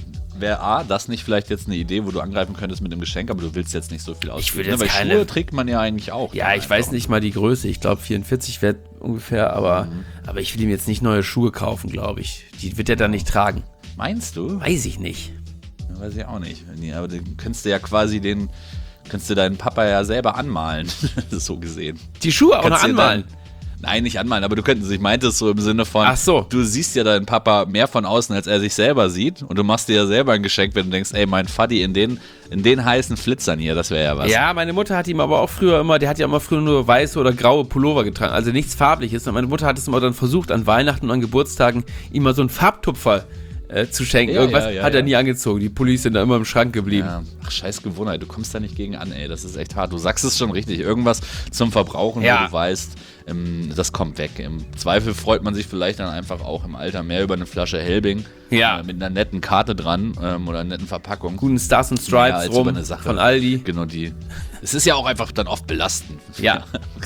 wäre das nicht vielleicht jetzt eine Idee, wo du angreifen könntest mit dem Geschenk, aber du willst jetzt nicht so viel ausgeben. Ich würde ne? jetzt Weil keine- Schuhe trägt man ja eigentlich auch. Ja, ich weiß nicht mal die Größe. Ich glaube 44 wäre ungefähr, aber ich will ihm jetzt nicht neue Schuhe kaufen, glaube ich. Die wird er dann nicht tragen. Meinst du? Weiß ich nicht. Ja, weiß ich auch nicht. Nee, aber dann könntest du ja quasi könntest du deinen Papa ja selber anmalen, so gesehen. Die Schuhe auch noch Kannst du anmalen. Nein, nicht anmalen, aber du könntest, ich meinte es so im Sinne von, Ach so. Du siehst ja deinen Papa mehr von außen, als er sich selber sieht und du machst dir ja selber ein Geschenk, wenn du denkst, ey, mein Vati in den heißen Flitzern hier, das wäre ja was. Ja, meine Mutter hat ihm aber auch früher der hat ja immer früher nur weiße oder graue Pullover getragen, also nichts Farbliches. Und meine Mutter hat es immer dann versucht, an Weihnachten und an Geburtstagen ihm mal so einen Farbtupfer zu schenken. Ja, Irgendwas ja, hat er ja. nie angezogen. Die Pullis sind da immer im Schrank geblieben. Ja. Ach, scheiß Gewohnheit, du kommst da nicht gegen an, ey, das ist echt hart. Du sagst es schon richtig, irgendwas zum Verbrauchen, Ja. wo du weißt, das kommt weg. Im Zweifel freut man sich vielleicht dann einfach auch im Alter mehr über eine Flasche Helbing Ja. mit einer netten Karte dran oder einer netten Verpackung. Guten Stars and Mehr Stripes als rum über eine Sache. von Aldi. Genau, es ist ja auch einfach dann oft belastend. Ja.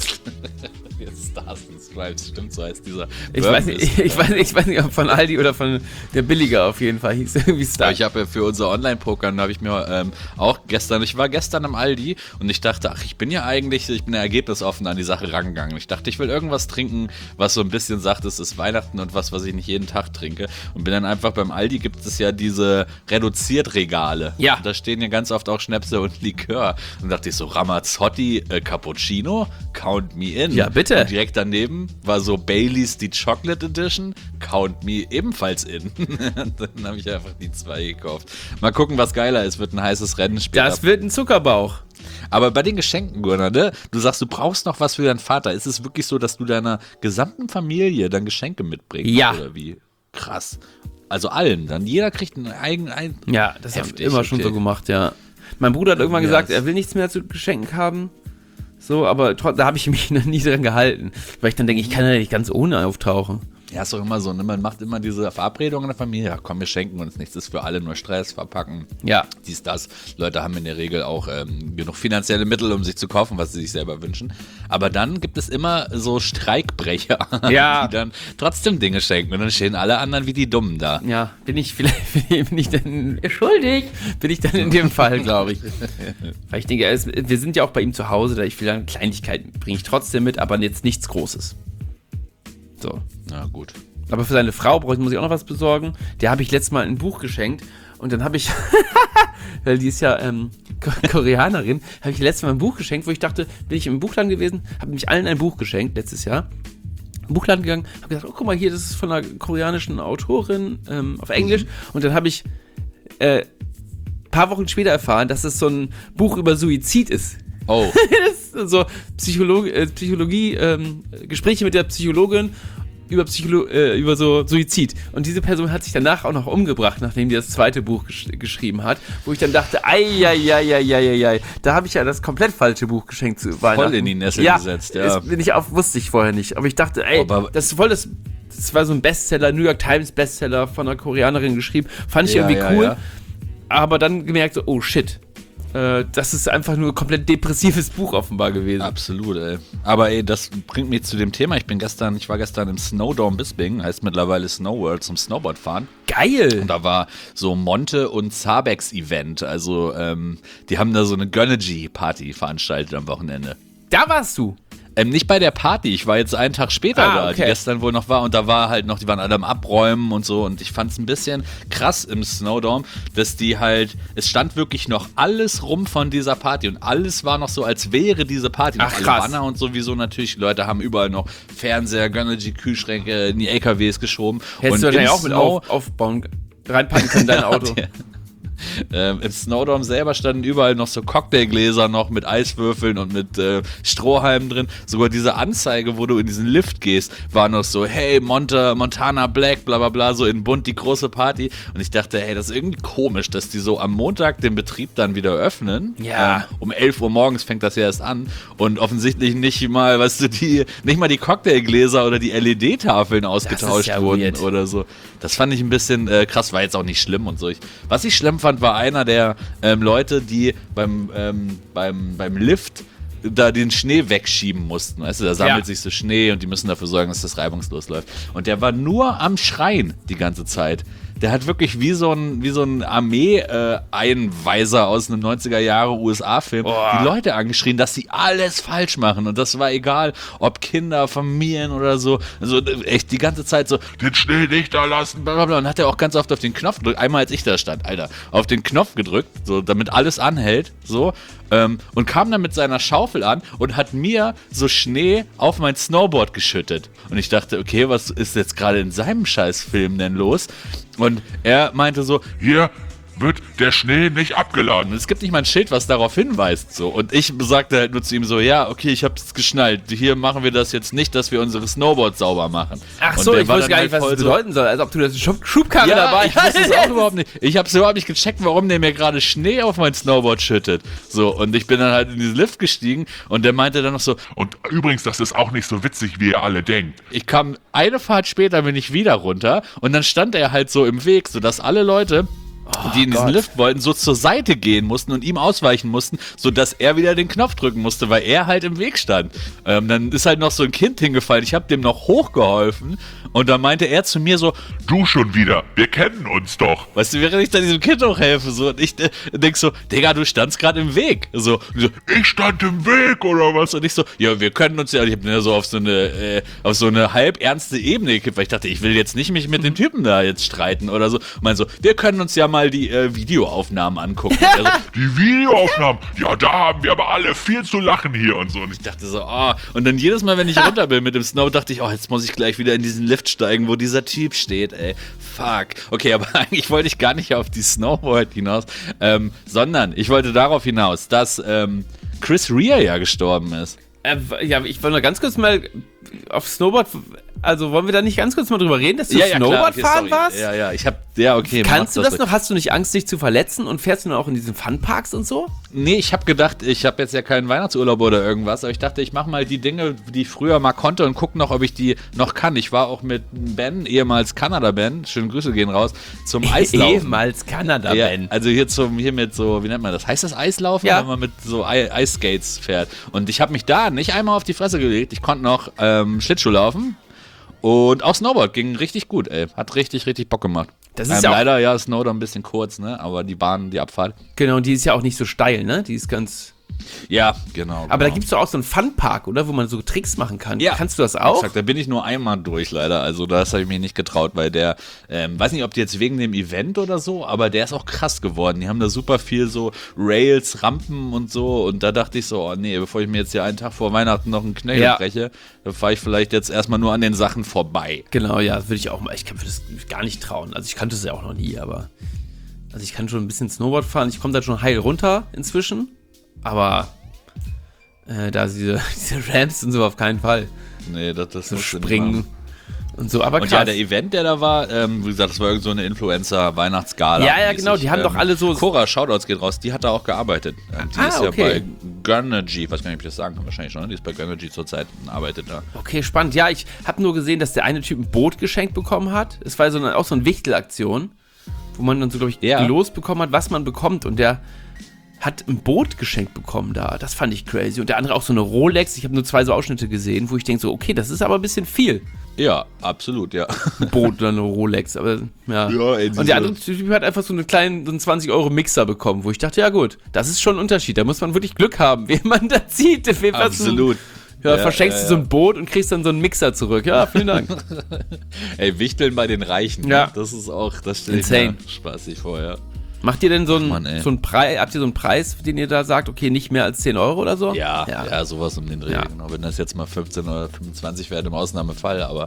Stars and Stripes, stimmt, so heißt dieser. Ich weiß nicht, ob von Aldi oder von der Billiger auf jeden Fall hieß irgendwie Aber Star. ich habe ja für unser Online-Pokern, habe ich mir ich war gestern im Aldi und ich dachte, ich bin ja ergebnisoffen an die Sache rangegangen. Ich dachte, ich will irgendwas trinken, was so ein bisschen sagt, es ist Weihnachten und was ich nicht jeden Tag trinke. Und bin dann einfach beim Aldi, gibt es ja diese Reduziert-Regale. Ja. Und da stehen ja ganz oft auch Schnäpse und Likör. Und dachte ich so, Ramazzotti Cappuccino, count me in. Ja, bitte. Und direkt daneben war so Baileys die Chocolate Edition, count me ebenfalls in. Dann habe ich einfach die 2 gekauft. Mal gucken, was geiler ist. Wird ein heißes Rennen später. Das wird ein Zuckerbauch. Aber bei den Geschenken, Gunnar, ne? Du sagst, du brauchst noch was für deinen Vater. Ist es wirklich so, dass du deiner gesamten Familie dann Geschenke mitbringst? Ja. Oder wie? Krass. Also allen dann. Jeder kriegt einen eigenen. Ja, das habe ich Heftig, immer schon so gemacht, ja. Mein Bruder hat irgendwann gesagt, er will nichts mehr zu Geschenken haben. So, aber da habe ich mich noch nie dran gehalten. Weil ich dann denke, ich kann ja nicht ganz ohne auftauchen. Ja, ist doch immer so, ne? Man macht immer diese Verabredung in der Familie. Ja, komm, wir schenken uns nichts. Das ist für alle nur Stress, verpacken. Ja. Dies, das. Leute haben in der Regel auch genug finanzielle Mittel, um sich zu kaufen, was sie sich selber wünschen. Aber dann gibt es immer so Streikbrecher, Ja. die dann trotzdem Dinge schenken. Und dann stehen alle anderen wie die Dummen da. Ja, bin ich dann schuldig? Bin ich dann in dem Fall, glaube ich. Weil ich denke, wir sind ja auch bei ihm zu Hause, da ich will dann Kleinigkeiten bringe ich trotzdem mit, aber jetzt nichts Großes. So. Na gut. Aber für seine Frau muss ich auch noch was besorgen. Der habe ich letztes Mal ein Buch geschenkt. Und dann habe ich, weil die ist ja Koreanerin, habe ich letztes Mal ein Buch geschenkt, wo ich dachte, bin ich im Buchladen gewesen, habe nämlich allen ein Buch geschenkt, letztes Jahr. Im Buchladen gegangen, habe gesagt, oh, guck mal hier, das ist von einer koreanischen Autorin auf Englisch. Und dann habe ich paar Wochen später erfahren, dass es so ein Buch über Suizid ist. Oh. Das ist so Psychologie, Gespräche mit der Psychologin über so Suizid. Und diese Person hat sich danach auch noch umgebracht, nachdem die das zweite Buch geschrieben hat, wo ich dann dachte, ei, da habe ich ja das komplett falsche Buch geschenkt zu Weihnachten. Voll in die Nessel gesetzt, ja. Das wusste ich vorher nicht. Aber ich dachte, das ist voll das war so ein Bestseller, New York Times Bestseller von einer Koreanerin geschrieben. Fand ich irgendwie cool. Ja. Aber dann gemerkt so, oh shit. Das ist einfach nur ein komplett depressives Buch offenbar gewesen. Absolut, ey. Aber ey, das bringt mich zu dem Thema. Ich war gestern im Snowdome Bisping, heißt mittlerweile Snowworld, zum Snowboardfahren. Geil! Und da war so Monte und Zabex Event. Also, die haben da so eine Gönnergy-Party veranstaltet am Wochenende. Da warst du? Nicht bei der Party, ich war jetzt einen Tag später da, okay. Die gestern wohl noch war und da war halt noch, die waren alle am Abräumen und so und ich fand es ein bisschen krass im Snowdome, dass die halt, es stand wirklich noch alles rum von dieser Party und alles war noch so, als wäre diese Party. Noch alle Banner und sowieso natürlich, die Leute haben überall noch Fernseher, Gönnergy, Kühlschränke in die LKWs geschoben. Hättest und du wahrscheinlich auch mit aufbauen, reinpacken können, dein Auto. Im Snowdome selber standen überall noch so Cocktailgläser noch mit Eiswürfeln und mit Strohhalmen drin. Sogar diese Anzeige, wo du in diesen Lift gehst, war noch so, hey, Montana Black, bla bla bla, so in bunt die große Party. Und ich dachte, hey, das ist irgendwie komisch, dass die so am Montag den Betrieb dann wieder öffnen. Ja. Um 11 Uhr morgens fängt das ja erst an. Und offensichtlich nicht mal, weißt du, nicht mal die Cocktailgläser oder die LED-Tafeln ausgetauscht wurden weird. Oder so. Das fand ich ein bisschen krass, war jetzt auch nicht schlimm und so. Was ich schlimm fand, war einer der Leute, die beim Lift da den Schnee wegschieben mussten. Weißt du, da sammelt sich so Schnee und die müssen dafür sorgen, dass das reibungslos läuft. Und der war nur am Schreien die ganze Zeit. Der hat wirklich wie so ein Armee-Einweiser aus einem 90er-Jahre-USA-Film die Leute angeschrien, dass sie alles falsch machen. Und das war egal, ob Kinder, Familien oder so. Also echt die ganze Zeit so, den Schnee nicht da lassen, blablabla. Und hat er auch ganz oft auf den Knopf gedrückt. Einmal, als ich da stand, Alter, auf den Knopf gedrückt, so, damit alles anhält, so. Und kam dann mit seiner Schaufel an und hat mir so Schnee auf mein Snowboard geschüttet. Und ich dachte, okay, was ist jetzt gerade in seinem Scheißfilm denn los? Und er meinte so, hier wird der Schnee nicht abgeladen. Es gibt nicht mal ein Schild, was darauf hinweist. So. Und ich sagte halt nur zu ihm so, ja, okay, ich hab's geschnallt. Hier machen wir das jetzt nicht, dass wir unsere Snowboards sauber machen. Ach so, ich wusste gar nicht, was das bedeuten soll. Als ob du das Schubkarre dabei hast. Ich wusste es auch überhaupt nicht. Ich hab's überhaupt nicht gecheckt, warum der mir gerade Schnee auf mein Snowboard schüttet. So, und ich bin dann halt in diesen Lift gestiegen und der meinte dann noch so, und übrigens, das ist auch nicht so witzig, wie ihr alle denkt. Ich kam eine Fahrt später, bin ich wieder runter und dann stand er halt so im Weg, sodass alle Leute, die in diesen Lift wollten, so zur Seite gehen mussten und ihm ausweichen mussten, sodass er wieder den Knopf drücken musste, weil er halt im Weg stand. Dann ist halt noch so ein Kind hingefallen, ich habe dem noch hochgeholfen und dann meinte er zu mir so, du schon wieder, wir kennen uns doch. Weißt du, während ich dann diesem Kind hochhelfe, so, und ich denk so, Digga, du standst gerade im Weg. So, ich stand im Weg, oder was? Und ich so, ja, wir können uns ja, ich hab mir so auf so eine halb ernste Ebene gekippt, weil ich dachte, ich will jetzt nicht mich mit den Typen da jetzt streiten oder so. Und meinte so, wir können uns ja mal die Videoaufnahmen angucken. Also, die Videoaufnahmen? Ja, da haben wir aber alle viel zu lachen hier und so. Und ich dachte so, und dann jedes Mal, wenn ich runter bin mit dem Snow, dachte ich, jetzt muss ich gleich wieder in diesen Lift steigen, wo dieser Typ steht, ey. Fuck. Okay, aber eigentlich wollte ich gar nicht auf die Snowboard hinaus, sondern ich wollte darauf hinaus, dass Chris Rea ja gestorben ist. Ja, ich wollte noch ganz kurz mal auf Snowboard, also wollen wir da nicht ganz kurz mal drüber reden, dass du Snowboard fahren warst? Okay. Kannst du das noch? Hast du nicht Angst, dich zu verletzen und fährst du noch auch in diesen Funparks und so? Nee, ich habe gedacht, ich habe jetzt ja keinen Weihnachtsurlaub oder irgendwas, aber ich dachte, ich mache mal die Dinge, die ich früher mal konnte und gucke noch, ob ich die noch kann. Ich war auch mit Ben, ehemals Kanada-Ben, schöne Grüße gehen raus, zum Eislaufen. Ehemals Kanada-Ben. Ja, also hier mit so, wie nennt man das? Heißt das Eislaufen? Ja. Wenn man mit so Eisskates fährt. Und ich habe mich da nicht einmal auf die Fresse gelegt. Ich konnte noch Schlittschuh laufen. Und auch Snowboard ging richtig gut, ey. Hat richtig, richtig Bock gemacht. Das ist ja leider, ja, Snowboard ein bisschen kurz, ne? Aber die Bahn, die Abfahrt. Genau, und die ist ja auch nicht so steil, ne? Die ist ganz... Ja, genau. Aber da gibt es doch auch so einen Funpark, oder? Wo man so Tricks machen kann. Ja. Kannst du das auch? Exakt, da bin ich nur einmal durch, leider. Also das habe ich mich nicht getraut, weil der, weiß nicht, ob die jetzt wegen dem Event oder so, aber der ist auch krass geworden. Die haben da super viel so Rails, Rampen und so. Und da dachte ich so, oh nee, bevor ich mir jetzt hier einen Tag vor Weihnachten noch einen Knöchel breche, dann fahre ich vielleicht jetzt erstmal nur an den Sachen vorbei. Genau, ja, das würde ich auch mal. Ich kann mir das gar nicht trauen. Also ich kannte es ja auch noch nie, aber... Also ich kann schon ein bisschen Snowboard fahren. Ich komme da schon heil runter inzwischen. Aber... da diese Ramps und so auf keinen Fall. Nee, das so springen und so, aber krass. Und ja, der Event, der da war, wie gesagt, das war irgend so eine Influencer-Weihnachtsgala. Ja, genau, die haben doch alle so... Cora, Shoutouts geht raus, die hat da auch gearbeitet. Die ist ja bei Gönnergy, weiß gar nicht, ob ich das sagen kann, wahrscheinlich schon, ne? Die ist bei Gönnergy zurzeit und arbeitet da. Okay, spannend. Ja, ich habe nur gesehen, dass der eine Typ ein Boot geschenkt bekommen hat. Es war auch so eine Wichtelaktion, wo man dann so, glaube ich, losbekommen hat, was man bekommt. Und der hat ein Boot geschenkt bekommen da. Das fand ich crazy. Und der andere auch so eine Rolex. Ich habe nur 2 so Ausschnitte gesehen, wo ich denke so, okay, das ist aber ein bisschen viel. Ja, absolut, ja. Ein Boot oder eine Rolex, aber ja. Und der andere Typ hat einfach so einen 20-Euro-Mixer bekommen, wo ich dachte, ja gut, das ist schon ein Unterschied. Da muss man wirklich Glück haben, wen man da zieht. Absolut. Verschenkst du so ein Boot und kriegst dann so einen Mixer zurück. Ja, vielen Dank. Ey, Wichteln bei den Reichen. Ja. Das ist auch, das stelle ich mir spaßig vor, ja. Macht ihr denn so einen Preis, habt ihr so einen Preis, den ihr da sagt, okay, nicht mehr als 10 Euro oder so? Ja, sowas um den Dreh, genau. Wenn das jetzt mal 15 oder 25 wäre, im Ausnahmefall, aber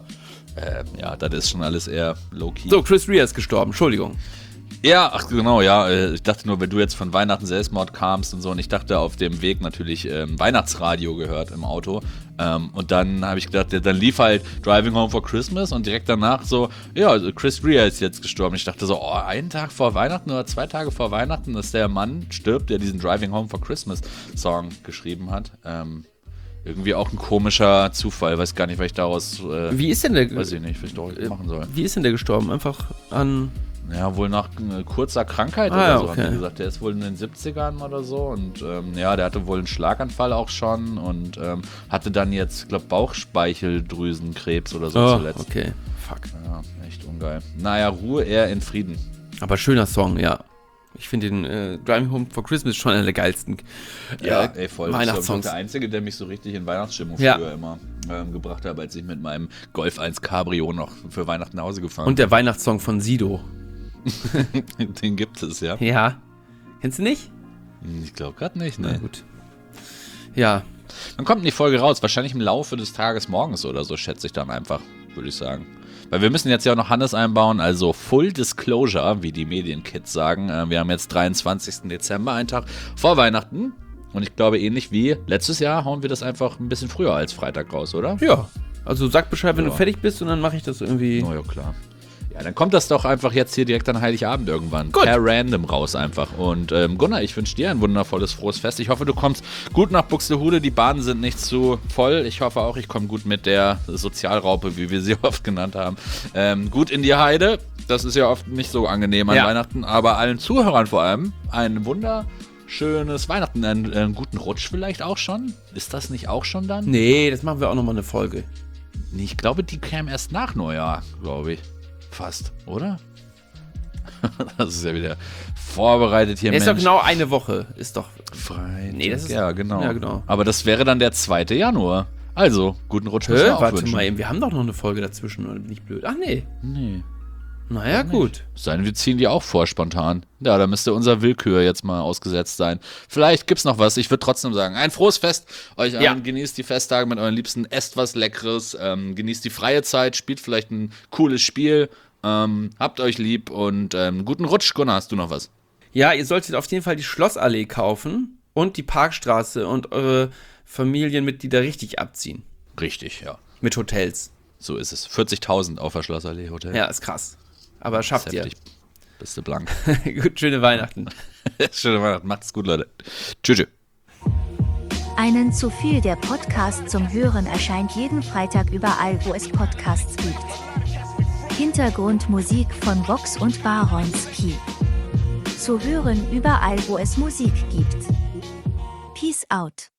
das ist schon alles eher low-key. So, Chris Rea ist gestorben, Entschuldigung. Ja, ach genau, ja. Ich dachte nur, wenn du jetzt von Weihnachten Selbstmord kamst und so, und ich dachte auf dem Weg natürlich Weihnachtsradio gehört im Auto. Und dann habe ich gedacht, dann lief halt Driving Home for Christmas und direkt danach so, ja, Chris Rea ist jetzt gestorben. Ich dachte so, einen Tag vor Weihnachten oder 2 Tage vor Weihnachten, dass der Mann stirbt, der diesen Driving Home for Christmas Song geschrieben hat. Irgendwie auch ein komischer Zufall, weiß gar nicht, was ich daraus wie ist denn der? Weiß ich nicht, was ich daraus machen soll. Wie ist denn der gestorben? Einfach an... Ja, wohl nach kurzer Krankheit oder so, haben die gesagt. Der ist wohl in den 70ern oder so und der hatte wohl einen Schlaganfall auch schon und hatte dann jetzt, glaube Bauchspeicheldrüsenkrebs oder so zuletzt. Okay, fuck. Ja, echt ungeil. Naja, Ruhe eher in Frieden. Aber schöner Song, ja. Ich finde den Driving Home for Christmas schon einer der geilsten voll. Weihnachtssongs. Das ist der einzige, der mich so richtig in Weihnachtsstimmung früher immer gebracht hat, als ich mit meinem Golf 1 Cabrio noch für Weihnachten nach Hause gefahren bin. Und der Weihnachtssong von Sido. Den gibt es, ja. Ja. Kennst du nicht? Ich glaube gerade nicht, ne? Na gut. Ja. Dann kommt die Folge raus, wahrscheinlich im Laufe des Tages morgens oder so, schätze ich dann einfach, würde ich sagen. Weil wir müssen jetzt ja auch noch Hannes einbauen, also Full Disclosure, wie die Medienkids sagen. Wir haben jetzt 23. Dezember, einen Tag vor Weihnachten. Und ich glaube, ähnlich wie letztes Jahr hauen wir das einfach ein bisschen früher als Freitag raus, oder? Ja. Also sag Bescheid, wenn du fertig bist und dann mache ich das irgendwie. Oh ja, klar. Ja, dann kommt das doch einfach jetzt hier direkt an Heiligabend irgendwann. Gut. Per Random raus einfach. Und Gunnar, ich wünsche dir ein wundervolles, frohes Fest. Ich hoffe, du kommst gut nach Buxtehude. Die Bahnen sind nicht zu voll. Ich hoffe auch, ich komme gut mit der Sozialraupe, wie wir sie oft genannt haben, gut in die Heide. Das ist ja oft nicht so angenehm an Weihnachten. Aber allen Zuhörern vor allem ein wunderschönes Weihnachten. Einen guten Rutsch vielleicht auch schon. Ist das nicht auch schon dann? Nee, das machen wir auch nochmal eine Folge. Nee, ich glaube, die käme erst nach Neujahr, glaube ich. Fast, oder? Das ist ja wieder vorbereitet hier. Ist doch genau eine Woche. Ist doch Freitag. Nee, das ist, ja, genau. Ja, genau. Aber das wäre dann der 2. Januar. Also, guten Rutsch müssen wir auch warte wünschen. mal eben, wir haben doch noch eine Folge dazwischen, oder bin ich blöd? Ach nee. Nee. Naja, gut. Sein, wir ziehen die auch vor spontan. Ja, da müsste unser Willkür jetzt mal ausgesetzt sein. Vielleicht gibt's noch was. Ich würde trotzdem sagen, ein frohes Fest euch allen. Genießt die Festtage mit euren Liebsten. Esst was Leckeres. Genießt die freie Zeit. Spielt vielleicht ein cooles Spiel. Habt euch lieb und guten Rutsch. Gunnar, hast du noch was? Ja, ihr solltet auf jeden Fall die Schlossallee kaufen. und die Parkstraße und eure Familienmitglieder richtig abziehen. Richtig, ja. Mit Hotels. So ist es. 40.000 auf der Schlossallee Hotel. Ja, ist krass. Aber schafft ihr. Bist du blank. Gut, schöne Weihnachten. Schöne Weihnachten. Macht's gut, Leute. Tschüss. Einen zu viel, der Podcast zum Hören erscheint jeden Freitag überall, wo es Podcasts gibt. Hintergrundmusik von Vox und Baronski. Zu hören überall, wo es Musik gibt. Peace out.